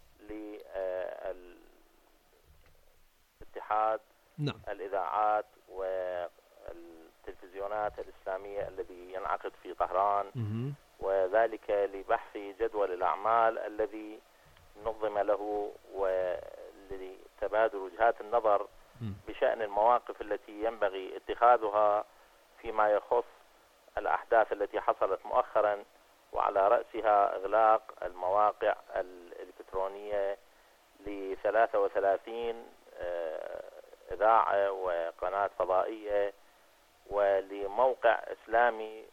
للاتحاد نعم الإذاعات والتلفزيونات الإسلامية الذي ينعقد في طهران، مم. وذلك لبحث جدول الأعمال الذي نظم له ولتبادل وجهات النظر بشأن المواقف التي ينبغي اتخاذها فيما يخص الأحداث التي حصلت مؤخرا، وعلى رأسها إغلاق المواقع الإلكترونية ل ثلاثة وثلاثين إذاعة وقناة فضائية ولموقع إسلامي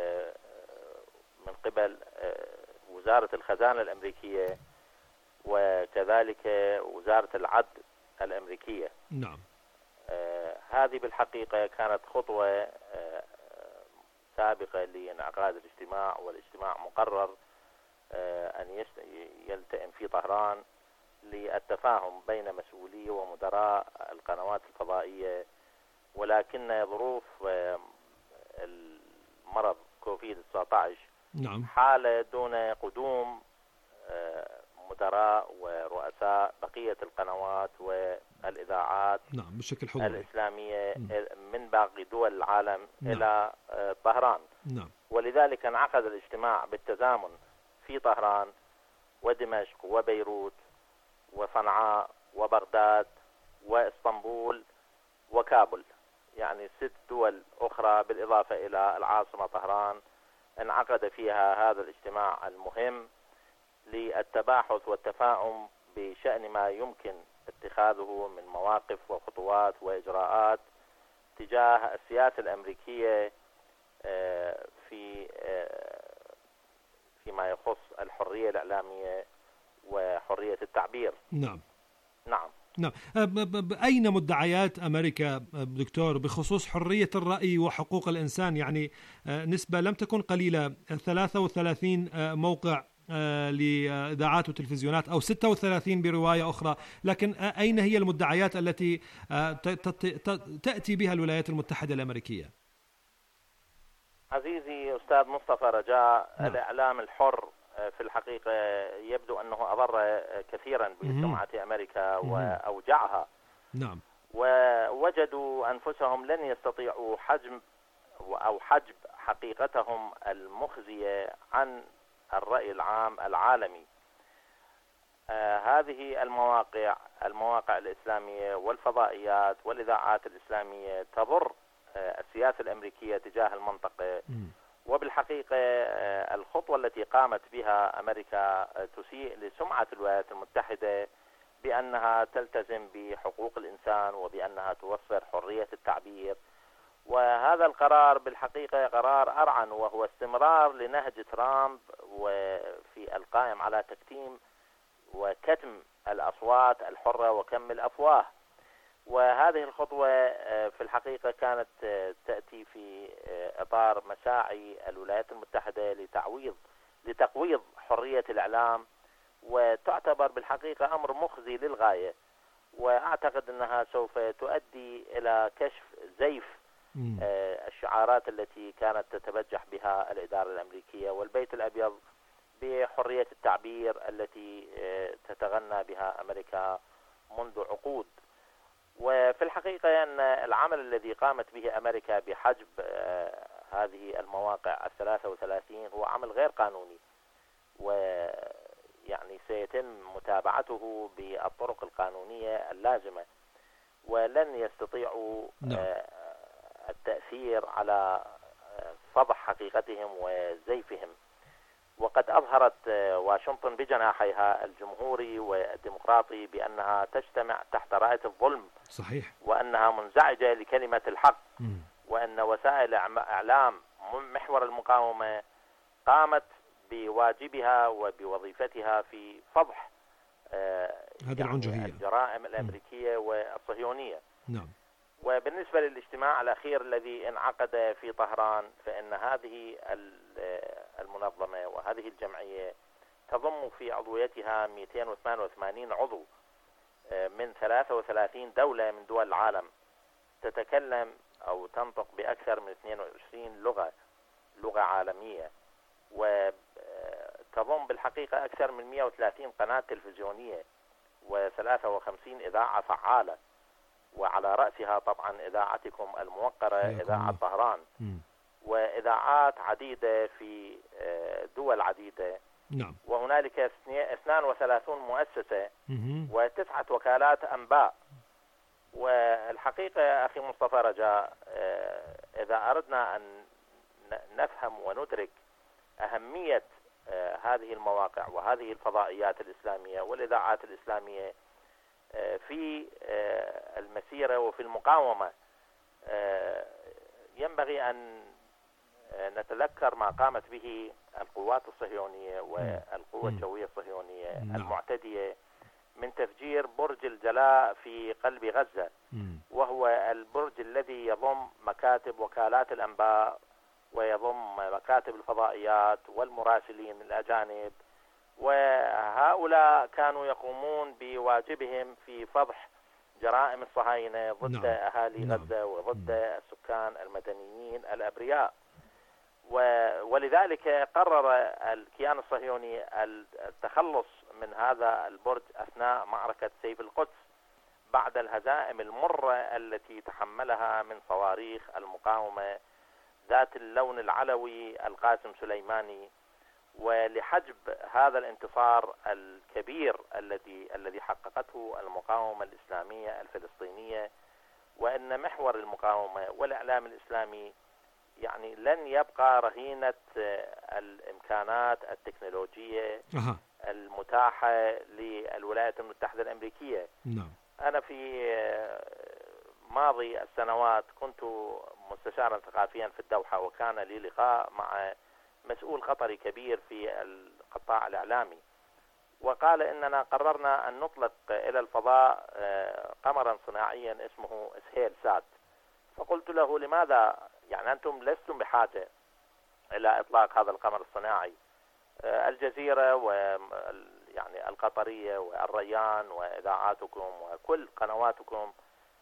من قبل وزارة الخزانة الأمريكية وكذلك وزارة العدل الأمريكية. نعم. آه هذه بالحقيقة كانت خطوة آه سابقة لانعقاد الاجتماع، والاجتماع مقرر آه أن يلتئم في طهران للتفاهم بين مسؤولي ومدراء القنوات الفضائية، ولكن ظروف آه المرض كوفيد تسعة عشر نعم. حالة دون قدوم آه مدراء ورؤساء بقية القنوات والإذاعات نعم بشكل حضوري الإسلامية م. من باقي دول العالم نعم. إلى طهران. نعم. ولذلك انعقد الاجتماع بالتزامن في طهران ودمشق وبيروت وصنعاء وبغداد واسطنبول وكابل، يعني ست دول أخرى بالإضافة إلى العاصمة طهران انعقد فيها هذا الاجتماع المهم للتباحث والتفاهم بشأن ما يمكن اتخاذه من مواقف وخطوات وإجراءات تجاه السياسة الأمريكية في فيما يخص الحرية الإعلامية وحرية التعبير. نعم. نعم. نعم. أين مدعيات أمريكا دكتور بخصوص حرية الرأي وحقوق الإنسان؟ يعني نسبة لم تكن قليلة، ثلاثة وثلاثين موقع لإذاعات وتلفزيونات أو ستة وثلاثين برواية أخرى، لكن أين هي المدعيات التي تأتي بها الولايات المتحدة الأمريكية؟ عزيزي أستاذ مصطفى رجاء، نعم. الإعلام الحر في الحقيقة يبدو أنه أضر كثيرا بسمعة أمريكا وأوجعها. نعم. ووجدوا أنفسهم لن يستطيعوا حجم أو حجب حقيقتهم المخزية عن الرأي العام العالمي. آه هذه المواقع المواقع الإسلامية والفضائيات والإذاعات الإسلامية تضر آه السياسة الأمريكية تجاه المنطقة، م. وبالحقيقة آه الخطوة التي قامت بها أمريكا آه تسيء لسمعة الولايات المتحدة بأنها تلتزم بحقوق الإنسان وبأنها توفر حرية التعبير. وهذا القرار بالحقيقة قرار أرعن، وهو استمرار لنهج ترامب وفي القائم على تكتيم وكتم الأصوات الحرة وكم الأفواه. وهذه الخطوة في الحقيقة كانت تأتي في إطار مساعي الولايات المتحدة لتعويض لتقويض حرية الإعلام، وتعتبر بالحقيقة أمر مخزي للغاية، وأعتقد أنها سوف تؤدي إلى كشف زيف الشعارات التي كانت تتبجح بها الإدارة الأمريكية والبيت الأبيض بحرية التعبير التي تتغنى بها أمريكا منذ عقود. وفي الحقيقة أن العمل الذي قامت به أمريكا بحجب هذه المواقع الثلاثة وثلاثين هو عمل غير قانوني، ويعني سيتم متابعته بالطرق القانونية اللازمة، ولن يستطيعوا التأثير على فضح حقيقتهم وزيفهم. وقد أظهرت واشنطن بجناحيها الجمهوري والديمقراطي بأنها تجتمع تحت راية الظلم. صحيح. وأنها منزعجة لكلمة الحق. م. وأن وسائل إعلام محور المقاومة قامت بواجبها وبوظيفتها في فضح هذه العنجهية، الجرائم الأمريكية م. والصهيونية. نعم. وبالنسبة للاجتماع الأخير الذي انعقد في طهران، فإن هذه المنظمة وهذه الجمعية تضم في عضويتها مئتين وثمانية وثمانين عضو من ثلاثة وثلاثين دولة من دول العالم، تتكلم أو تنطق بأكثر من اثنين وعشرين لغة لغة عالمية. وتضم بالحقيقة أكثر من مئة وثلاثين قناة تلفزيونية وثلاثة وخمسين إذاعة فعالة، وعلى رأسها طبعا إذاعتكم الموقرة إذاعة طهران، وإذاعات عديدة في دول عديدة. نعم. وهنالك اثنان وثلاثون مؤسسة وتسعة وكالات أنباء. والحقيقة أخي مصطفى رجاء، إذا أردنا أن نفهم وندرك أهمية هذه المواقع وهذه الفضائيات الإسلامية والإذاعات الإسلامية في المسيرة وفي المقاومة، ينبغي أن نتذكر ما قامت به القوات الصهيونية والقوة الجوية الصهيونية المعتدية من تفجير برج الجلاء في قلب غزة، وهو البرج الذي يضم مكاتب وكالات الأنباء ويضم مكاتب الفضائيات والمراسلين الأجانب، وهؤلاء كانوا يقومون بواجبهم في فضح جرائم الصهاينة ضد نعم. أهالي نعم. غزة وضد نعم. السكان المدنيين الأبرياء. ولذلك قرر الكيان الصهيوني التخلص من هذا البرج أثناء معركة سيف القدس بعد الهزائم المرة التي تحملها من صواريخ المقاومة ذات اللون العلوي القاسم سليماني، ولحجب هذا الانتصار الكبير الذي الذي حققته المقاومة الإسلامية الفلسطينية. وأن محور المقاومة والإعلام الإسلامي يعني لن يبقى رهينة الإمكانات التكنولوجية أه. المتاحة للولايات المتحدة الأمريكية. نعم. أنا في ماضي السنوات كنت مستشارا ثقافيا في الدوحة، وكان لي لقاء مع مسؤول قطري كبير في القطاع الإعلامي، وقال إننا قررنا أن نطلق إلى الفضاء قمرا صناعيا اسمه سهيل سات. فقلت له لماذا؟ يعني أنتم لستم بحاجة إلى إطلاق هذا القمر الصناعي. الجزيرة ويعني القطرية والريان وإذاعاتكم وكل قنواتكم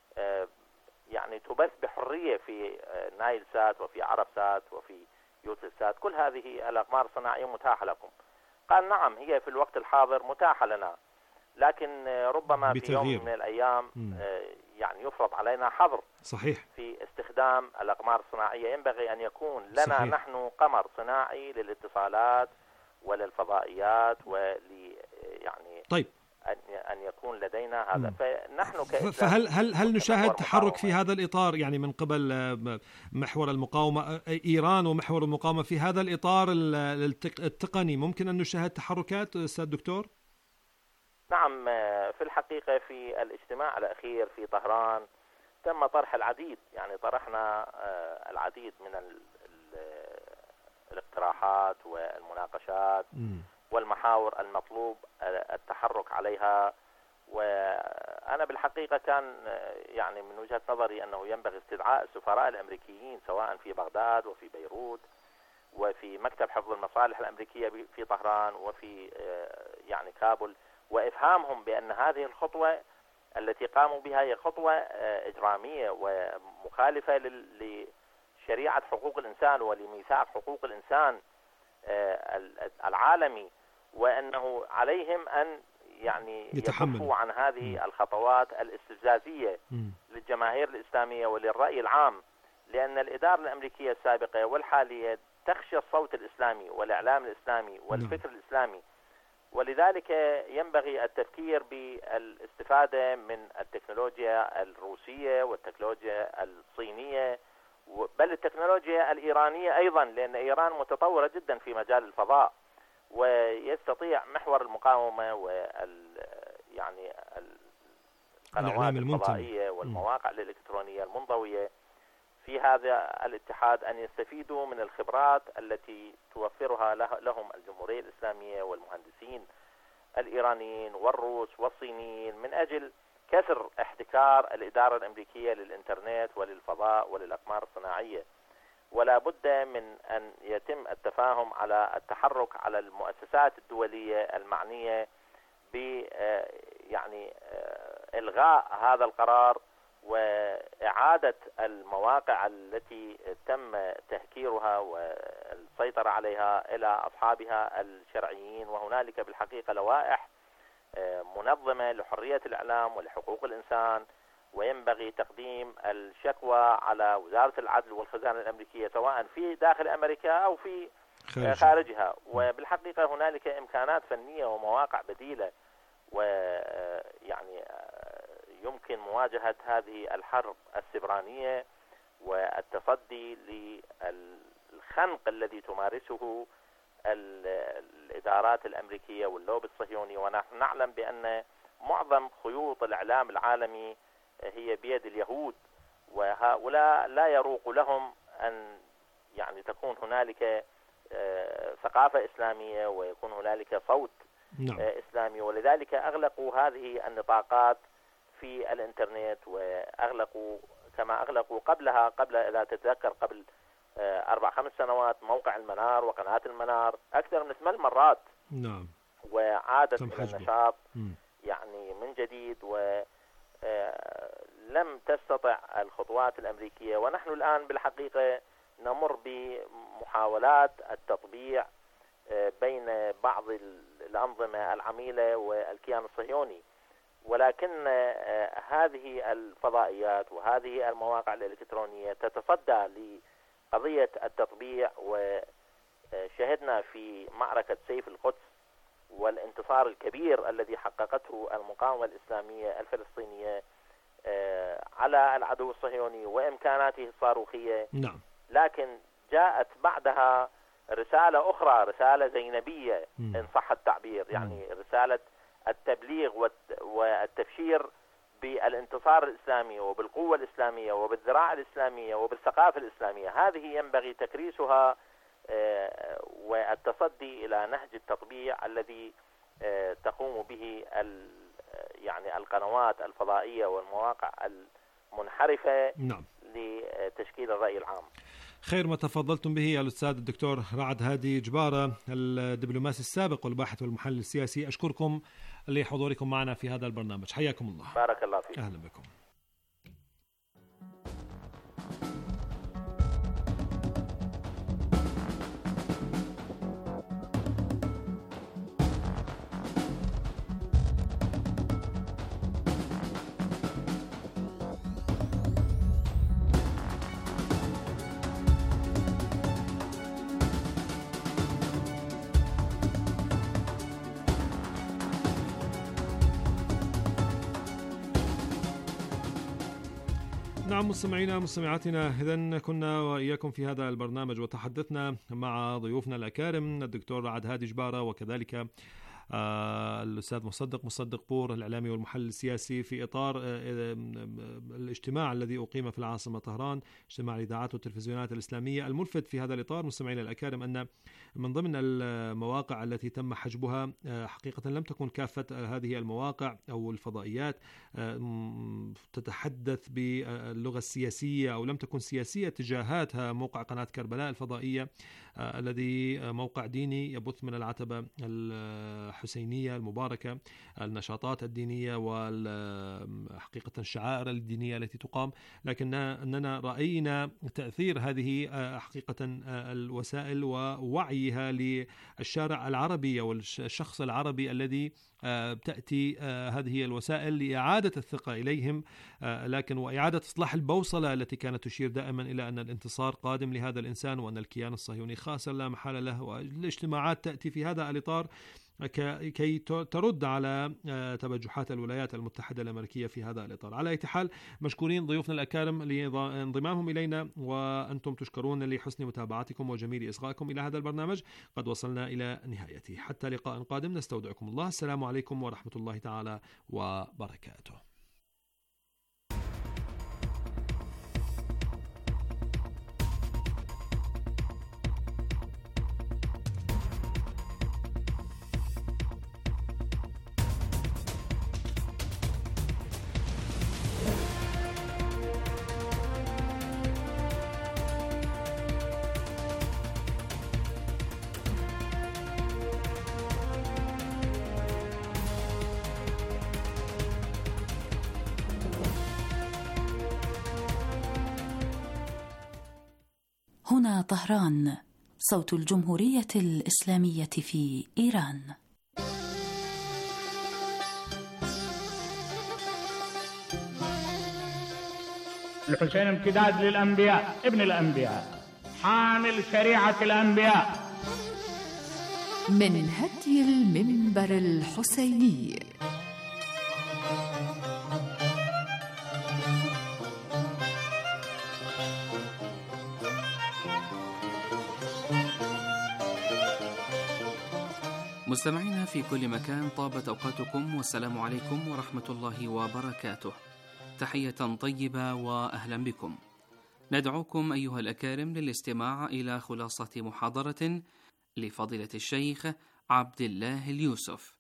يعني تبث بحرية في نايل سات وفي عرب سات وفي يوتل سات، كل هذه الأقمار الصناعية متاحة لكم. قال نعم، هي في الوقت الحاضر متاحة لنا، لكن ربما بتغيير. في يوم من الأيام م. يعني يفرض علينا حظر صحيح في استخدام الأقمار الصناعية. ينبغي أن يكون لنا صحيح. نحن قمر صناعي للاتصالات وللفضائيات ول يعني طيب أن أن يكون لدينا هذا. م. فنحن فهل هل هل نشاهد تحرك في هذا الإطار يعني من قبل محور المقاومة إيران ومحور المقاومة في هذا الإطار التقني؟ ممكن أن نشاهد تحركات أستاذ دكتور؟ نعم، في الحقيقة في الاجتماع الأخير في طهران تم طرح العديد، يعني طرحنا العديد من الاقتراحات والمناقشات م. والمحاور المطلوب التحرك عليها. وأنا بالحقيقة كان يعني من وجهة نظري أنه ينبغي استدعاء السفراء الأمريكيين سواء في بغداد وفي بيروت وفي مكتب حفظ المصالح الأمريكية في طهران وفي يعني كابول، وإفهامهم بأن هذه الخطوة التي قاموا بها هي خطوة إجرامية ومخالفة لشريعة حقوق الإنسان ولميثاق حقوق الإنسان العالمي، وأنه عليهم أن يعني يكفوا عن هذه م. الخطوات الاستفزازية م. للجماهير الإسلامية وللرأي العام، لأن الإدارة الأمريكية السابقة والحالية تخشى الصوت الإسلامي والإعلام الإسلامي والفكر م. الإسلامي. ولذلك ينبغي التفكير بالاستفادة من التكنولوجيا الروسية والتكنولوجيا الصينية بل التكنولوجيا الإيرانية أيضا، لأن إيران متطورة جدا في مجال الفضاء، ويستطيع محور المقاومة وال يعني القنوات الفضائية والمواقع الإلكترونية المنضوية في هذا الاتحاد أن يستفيدوا من الخبرات التي توفرها لهم الجمهورية الإسلامية والمهندسين الإيرانيين والروس والصينيين من أجل كسر احتكار الإدارة الأمريكية للإنترنت وللفضاء وللأقمار الصناعية. ولا بد من أن يتم التفاهم على التحرك على المؤسسات الدولية المعنية ب يعني إلغاء هذا القرار وإعادة المواقع التي تم تهكيرها السيطرة عليها إلى أصحابها الشرعيين. وهنالك بالحقيقة لوائح منظمة لحرية الإعلام ولحقوق الإنسان، وينبغي تقديم الشكوى على وزارة العدل والخزانة الأمريكية سواء في داخل أمريكا أو في خارجها. وبالحقيقة هنالك إمكانات فنية ومواقع بديلة، ويعني يمكن مواجهة هذه الحرب السبرانية والتصدي للخنق الذي تمارسه الإدارات الأمريكية واللوب الصهيوني. ونحن نعلم بأن معظم خيوط الإعلام العالمي هي بيد اليهود، وهؤلاء لا يروق لهم أن يعني تكون هنالك ثقافة إسلامية ويكون هنالك صوت نعم. إسلامي، ولذلك أغلقوا هذه النطاقات في الإنترنت، وأغلقوا كما أغلقوا قبلها قبل إذا تتذكر قبل أربع خمس سنوات موقع المنار وقناة المنار أكثر من ثمان مرات نعم. وعادت إلى النشاط يعني من جديد، ولم تستطع الخطوات الأمريكية. ونحن الآن بالحقيقة نمر بمحاولات التطبيع بين بعض الأنظمة العميلة والكيان الصهيوني، ولكن هذه الفضائيات وهذه المواقع الإلكترونية تتصدى لقضية التطبيع. وشهدنا في معركة سيف القدس والانتصار الكبير الذي حققته المقاومة الإسلامية الفلسطينية على العدو الصهيوني وإمكاناته الصاروخية نعم. لكن جاءت بعدها رسالة أخرى، رسالة زينبية م. إن صح التعبير، يعني م. رسالة التبليغ والتبشير بالانتصار الإسلامي وبالقوة الإسلامية وبالذراع الإسلامية وبالثقافة الإسلامية. هذه ينبغي تكريسها والتصدي إلى نهج التطبيع الذي تقوم به يعني القنوات الفضائية والمواقع المنحرفة نعم. لتشكيل الرأي العام. خير ما تفضلتم به الأستاذ الدكتور رعد هادي جبارة، الدبلوماسي السابق والباحث والمحلل السياسي، أشكركم لحضوركم معنا في هذا البرنامج، حياكم الله. بارك الله فيك. أهلا بكم. نعم مستمعينا مستمعاتنا، إذن كنا وإياكم في هذا البرنامج وتحدثنا مع ضيوفنا الأكارم الدكتور رعد هادي جبارة وكذلك آه الأستاذ مصدق مصدق بور الإعلامي والمحلل السياسي في إطار آه آه الاجتماع الذي أقيم في العاصمة طهران، اجتماع الإذاعات والتلفزيونات الإسلامية. الملفت في هذا الإطار مستمعينا الأكارم أن من ضمن المواقع التي تم حجبها آه حقيقة لم تكن كافة آه هذه المواقع أو الفضائيات آه تتحدث باللغة السياسية أو لم تكن سياسية تجاهاتها. موقع قناة كربلاء الفضائية آه الذي موقع ديني يبث من العتبة الحسينية المباركة النشاطات الدينية وحقيقة الشعائر الدينية التي تقام، لكن أننا رأينا تأثير هذه حقيقة الوسائل ووعيها للشارع العربي والشخص العربي الذي تأتي هذه الوسائل لإعادة الثقة إليهم، لكن وإعادة إصلاح البوصلة التي كانت تشير دائما إلى أن الانتصار قادم لهذا الإنسان وأن الكيان الصهيوني خاسر لا محالة له. والاجتماعات تأتي في هذا الإطار كي ترد على تبجحات الولايات المتحدة الأمريكية في هذا الإطار. على أي حال مشكورين ضيوفنا الأكارم لانضمامهم إلينا، وأنتم تشكرون لحسن متابعتكم وجميل إصغائكم إلى هذا البرنامج. قد وصلنا إلى نهايته، حتى لقاء قادم نستودعكم الله. السلام عليكم ورحمة الله تعالى وبركاته. هنا طهران صوت الجمهورية الإسلامية في إيران. الحسين امتداد للأنبياء، ابن الأنبياء، حامل شريعة الأنبياء. من هدي المنبر الحسيني. مستمعينا في كل مكان، طابت أوقاتكم والسلام عليكم ورحمة الله وبركاته. تحية طيبة وأهلا بكم. ندعوكم أيها الأكارم للاستماع إلى خلاصة محاضرة لفضيلة الشيخ عبد الله اليوسف.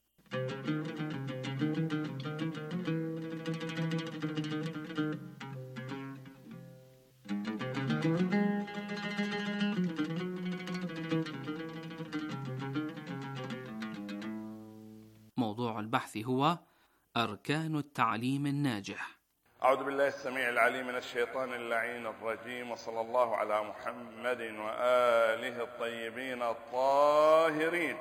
موضوع البحث هو أركان التعليم الناجح. أعوذ بالله السميع العليم من الشيطان اللعين الرجيم، وصلى الله على محمد وآله الطيبين الطاهرين.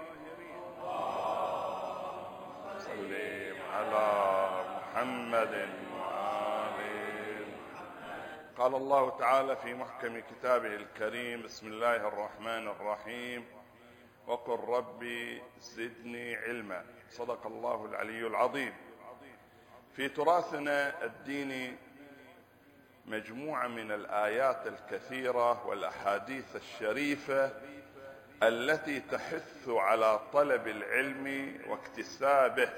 سلم على محمد وآله. قال الله تعالى في محكم كتابه الكريم: بسم الله الرحمن الرحيم، وقل ربي زدني علما. صدق الله العلي العظيم. في تراثنا الديني مجموعة من الآيات الكثيرة والأحاديث الشريفة التي تحث على طلب العلم واكتسابه،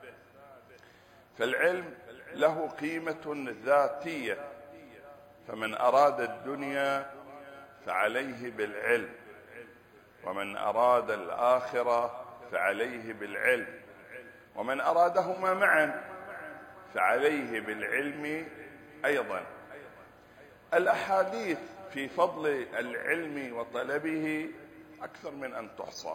فالعلم له قيمة ذاتية، فمن أراد الدنيا فعليه بالعلم، ومن أراد الآخرة فعليه بالعلم، ومن أرادهما معا فعليه بالعلم أيضا. الأحاديث في فضل العلم وطلبه أكثر من أن تحصى،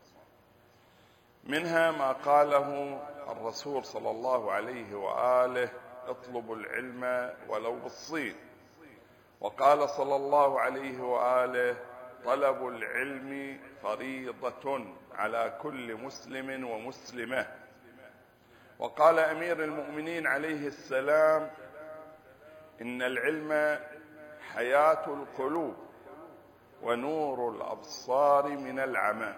منها ما قاله الرسول صلى الله عليه وآله: اطلبوا العلم ولو بالصين. وقال صلى الله عليه وآله: طلب العلم فريضة على كل مسلم ومسلمة. وقال أمير المؤمنين عليه السلام: إن العلم حياة القلوب ونور الأبصار من العمى.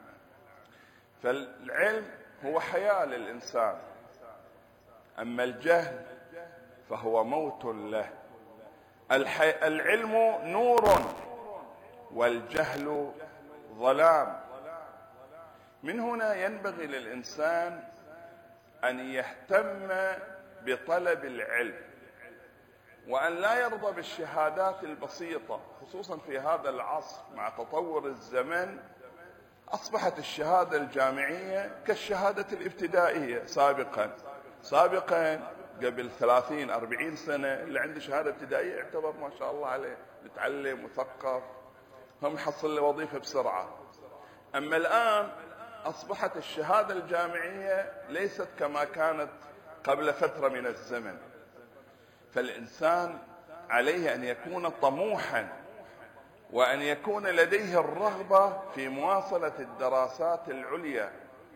فالعلم هو حياة للإنسان، أما الجهل فهو موت له. العلم نور والجهل ظلام. من هنا ينبغي للإنسان أن يهتم بطلب العلم، وأن لا يرضى بالشهادات البسيطة، خصوصا في هذا العصر مع تطور الزمن. أصبحت الشهادة الجامعية كالشهادة الابتدائية. سابقا سابقا قبل ثلاثين أربعين سنة اللي عنده شهادة ابتدائية يعتبر ما شاء الله عليه متعلم مثقف، هم يحصل له وظيفة بسرعة. أما الآن أصبحت الشهادة الجامعية ليست كما كانت قبل فترة من الزمن. فالإنسان عليه أن يكون طموحا، وأن يكون لديه الرغبة في مواصلة الدراسات العليا.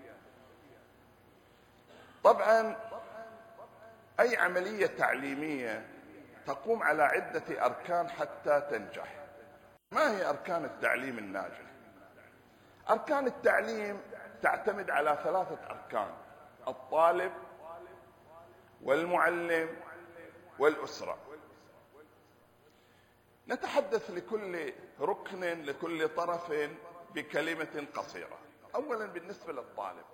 طبعا أي عملية تعليمية تقوم على عدة أركان حتى تنجح. ما هي أركان التعليم الناجح؟ أركان التعليم تعتمد على ثلاثة أركان: الطالب والمعلم والأسرة. نتحدث لكل ركن لكل طرف بكلمة قصيرة. أولا بالنسبة للطالب،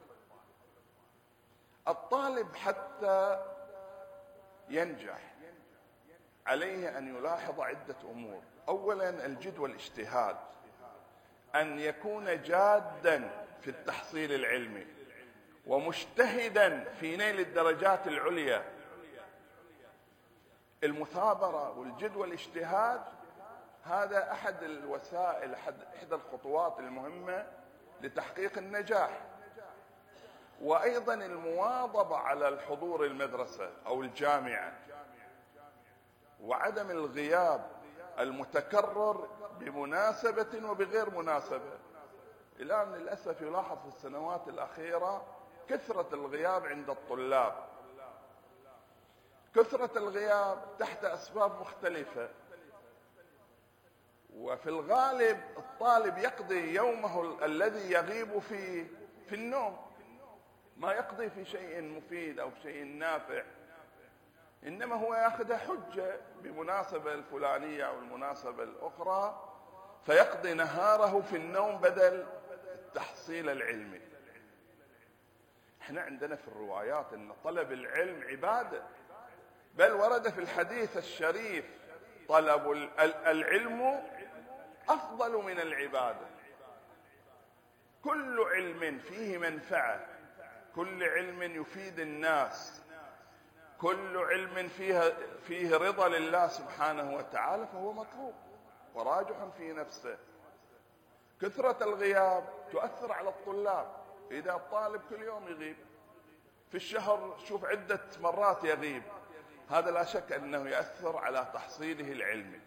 الطالب حتى ينجح عليه أن يلاحظ عدة أمور. أولا الجد والاجتهاد، أن يكون جادا في التحصيل العلمي ومجتهدا في نيل الدرجات العليا. المثابرة والجد والاجتهاد هذا أحد الوسائل، أحد الخطوات المهمة لتحقيق النجاح. وأيضا المواظبة على الحضور المدرسة أو الجامعة، وعدم الغياب المتكرر بمناسبة وبغير مناسبة. الآن للأسف يلاحظ في السنوات الأخيرة كثرة الغياب عند الطلاب، كثرة الغياب تحت أسباب مختلفة، وفي الغالب الطالب يقضي يومه الذي يغيب فيه في النوم، ما يقضي في شيء مفيد أو شيء نافع، إنما هو يأخذ حجة بمناسبة الفلانية أو المناسبة الأخرى، فيقضي نهاره في النوم بدل التحصيل العلمي. احنا عندنا في الروايات أن طلب العلم عبادة، بل ورد في الحديث الشريف طلب العلم أفضل من العبادة. كل علم فيه منفعة، كل علم يفيد الناس، كل علم فيه, فيه رضا لله سبحانه وتعالى فهو مطلوب وراجح في نفسه. كثرة الغياب تؤثر على الطلاب. إذا الطالب كل يوم يغيب في الشهر، شوف عدة مرات يغيب، هذا لا شك أنه يؤثر على تحصيله العلمي.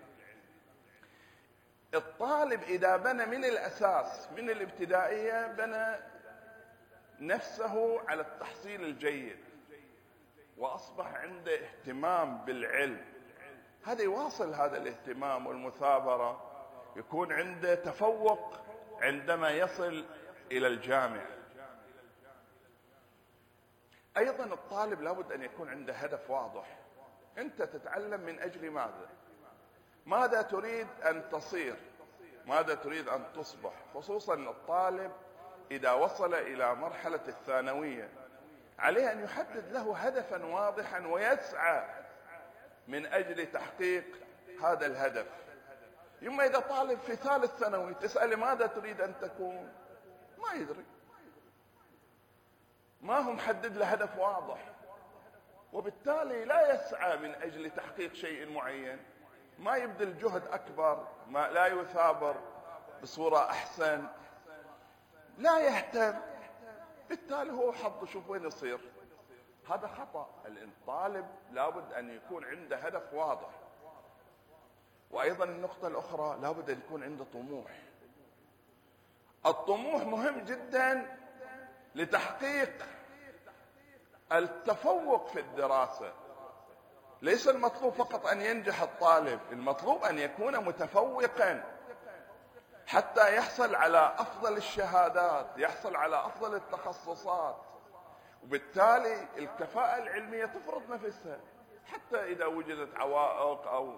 الطالب إذا بنى من الأساس من الابتدائية بنى نفسه على التحصيل الجيد وأصبح عنده اهتمام بالعلم، هذا يواصل هذا الاهتمام والمثابرة، يكون عنده تفوق عندما يصل إلى الجامعة. أيضا الطالب لابد أن يكون عنده هدف واضح. أنت تتعلم من أجل ماذا؟ ماذا تريد أن تصير؟ ماذا تريد أن تصبح؟ خصوصا الطالب إذا وصل إلى مرحلة الثانوية عليه أن يحدد له هدفا واضحا ويسعى من أجل تحقيق هذا الهدف. يما إذا طالب في ثالث ثانوي تسأله ماذا تريد أن تكون؟ ما يدري، ما هو محدد له هدف واضح، وبالتالي لا يسعى من أجل تحقيق شيء معين، ما يبذل جهد أكبر، ما لا يثابر بصورة أحسن، لا يهتم، بالتالي هو حظه شوف وين يصير. هذا خطأ. الطالب لابد أن يكون عنده هدف واضح. وأيضا النقطة الأخرى لابد أن يكون عنده طموح. الطموح مهم جدا لتحقيق التفوق في الدراسة. ليس المطلوب فقط أن ينجح الطالب، المطلوب أن يكون متفوقا حتى يحصل على أفضل الشهادات، يحصل على أفضل التخصصات، وبالتالي الكفاءة العلمية تفرض نفسها. حتى إذا وجدت عوائق أو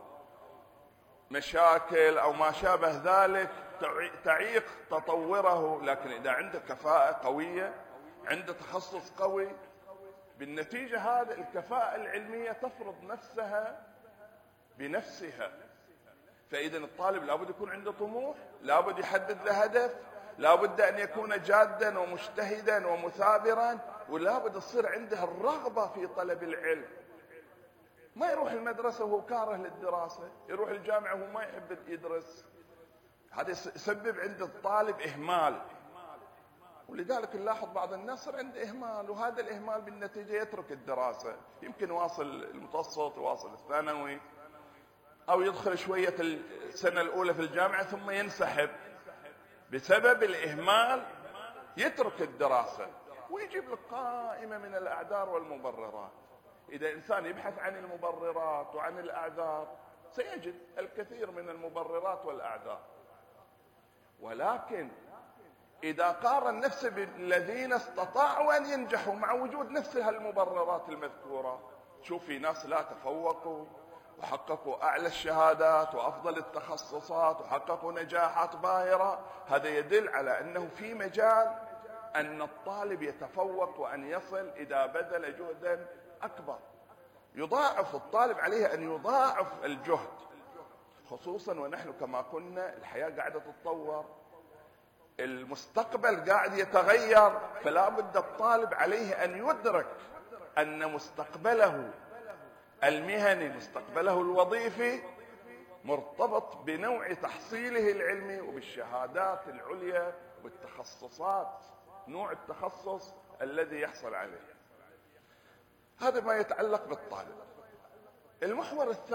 مشاكل أو ما شابه ذلك تعيق تطوره، لكن إذا عنده كفاءة قوية، عنده تخصص قوي، بالنتيجة هذا الكفاءة العلمية تفرض نفسها بنفسها. فإذا الطالب لابد يكون عنده طموح، لابد يحدد له هدف، لابد أن يكون جادا ومجتهدا ومثابرا، ولابد تصير عنده الرغبة في طلب العلم. ما يروح المدرسة وهو كاره للدراسة، يروح الجامعة وهو ما يحب يدرس، هذا يسبب عند الطالب إهمال. ولذلك نلاحظ بعض الناس صار عنده إهمال، وهذا الإهمال بالنتيجة يترك الدراسة، يمكن يواصل المتوسط يواصل الثانوي أو يدخل شوية السنة الأولى في الجامعة ثم ينسحب بسبب الإهمال، يترك الدراسة ويجيب لك قائمة من الأعذار والمبررات. إذا إنسان يبحث عن المبررات وعن الأعذار سيجد الكثير من المبررات والأعذار، ولكن إذا قارن نفسه بالذين استطاعوا أن ينجحوا مع وجود نفس المبررات المذكورة، شوف في ناس لا تفوقوا وحققوا أعلى الشهادات وأفضل التخصصات وحققوا نجاحات باهرة، هذا يدل على أنه في مجال أن الطالب يتفوق وأن يصل إذا بذل جهدا أكبر. يضاعف الطالب عليه أن يضاعف الجهد، خصوصا ونحن كما قلنا الحياة قاعدة تتطور، المستقبل قاعد يتغير، فلا بد الطالب عليه أن يدرك أن مستقبله المهني مستقبله الوظيفي مرتبط بنوع تحصيله العلمي وبالشهادات العليا والتخصصات، نوع التخصص الذي يحصل عليه. هذا ما يتعلق بالطالب. المحور الثاني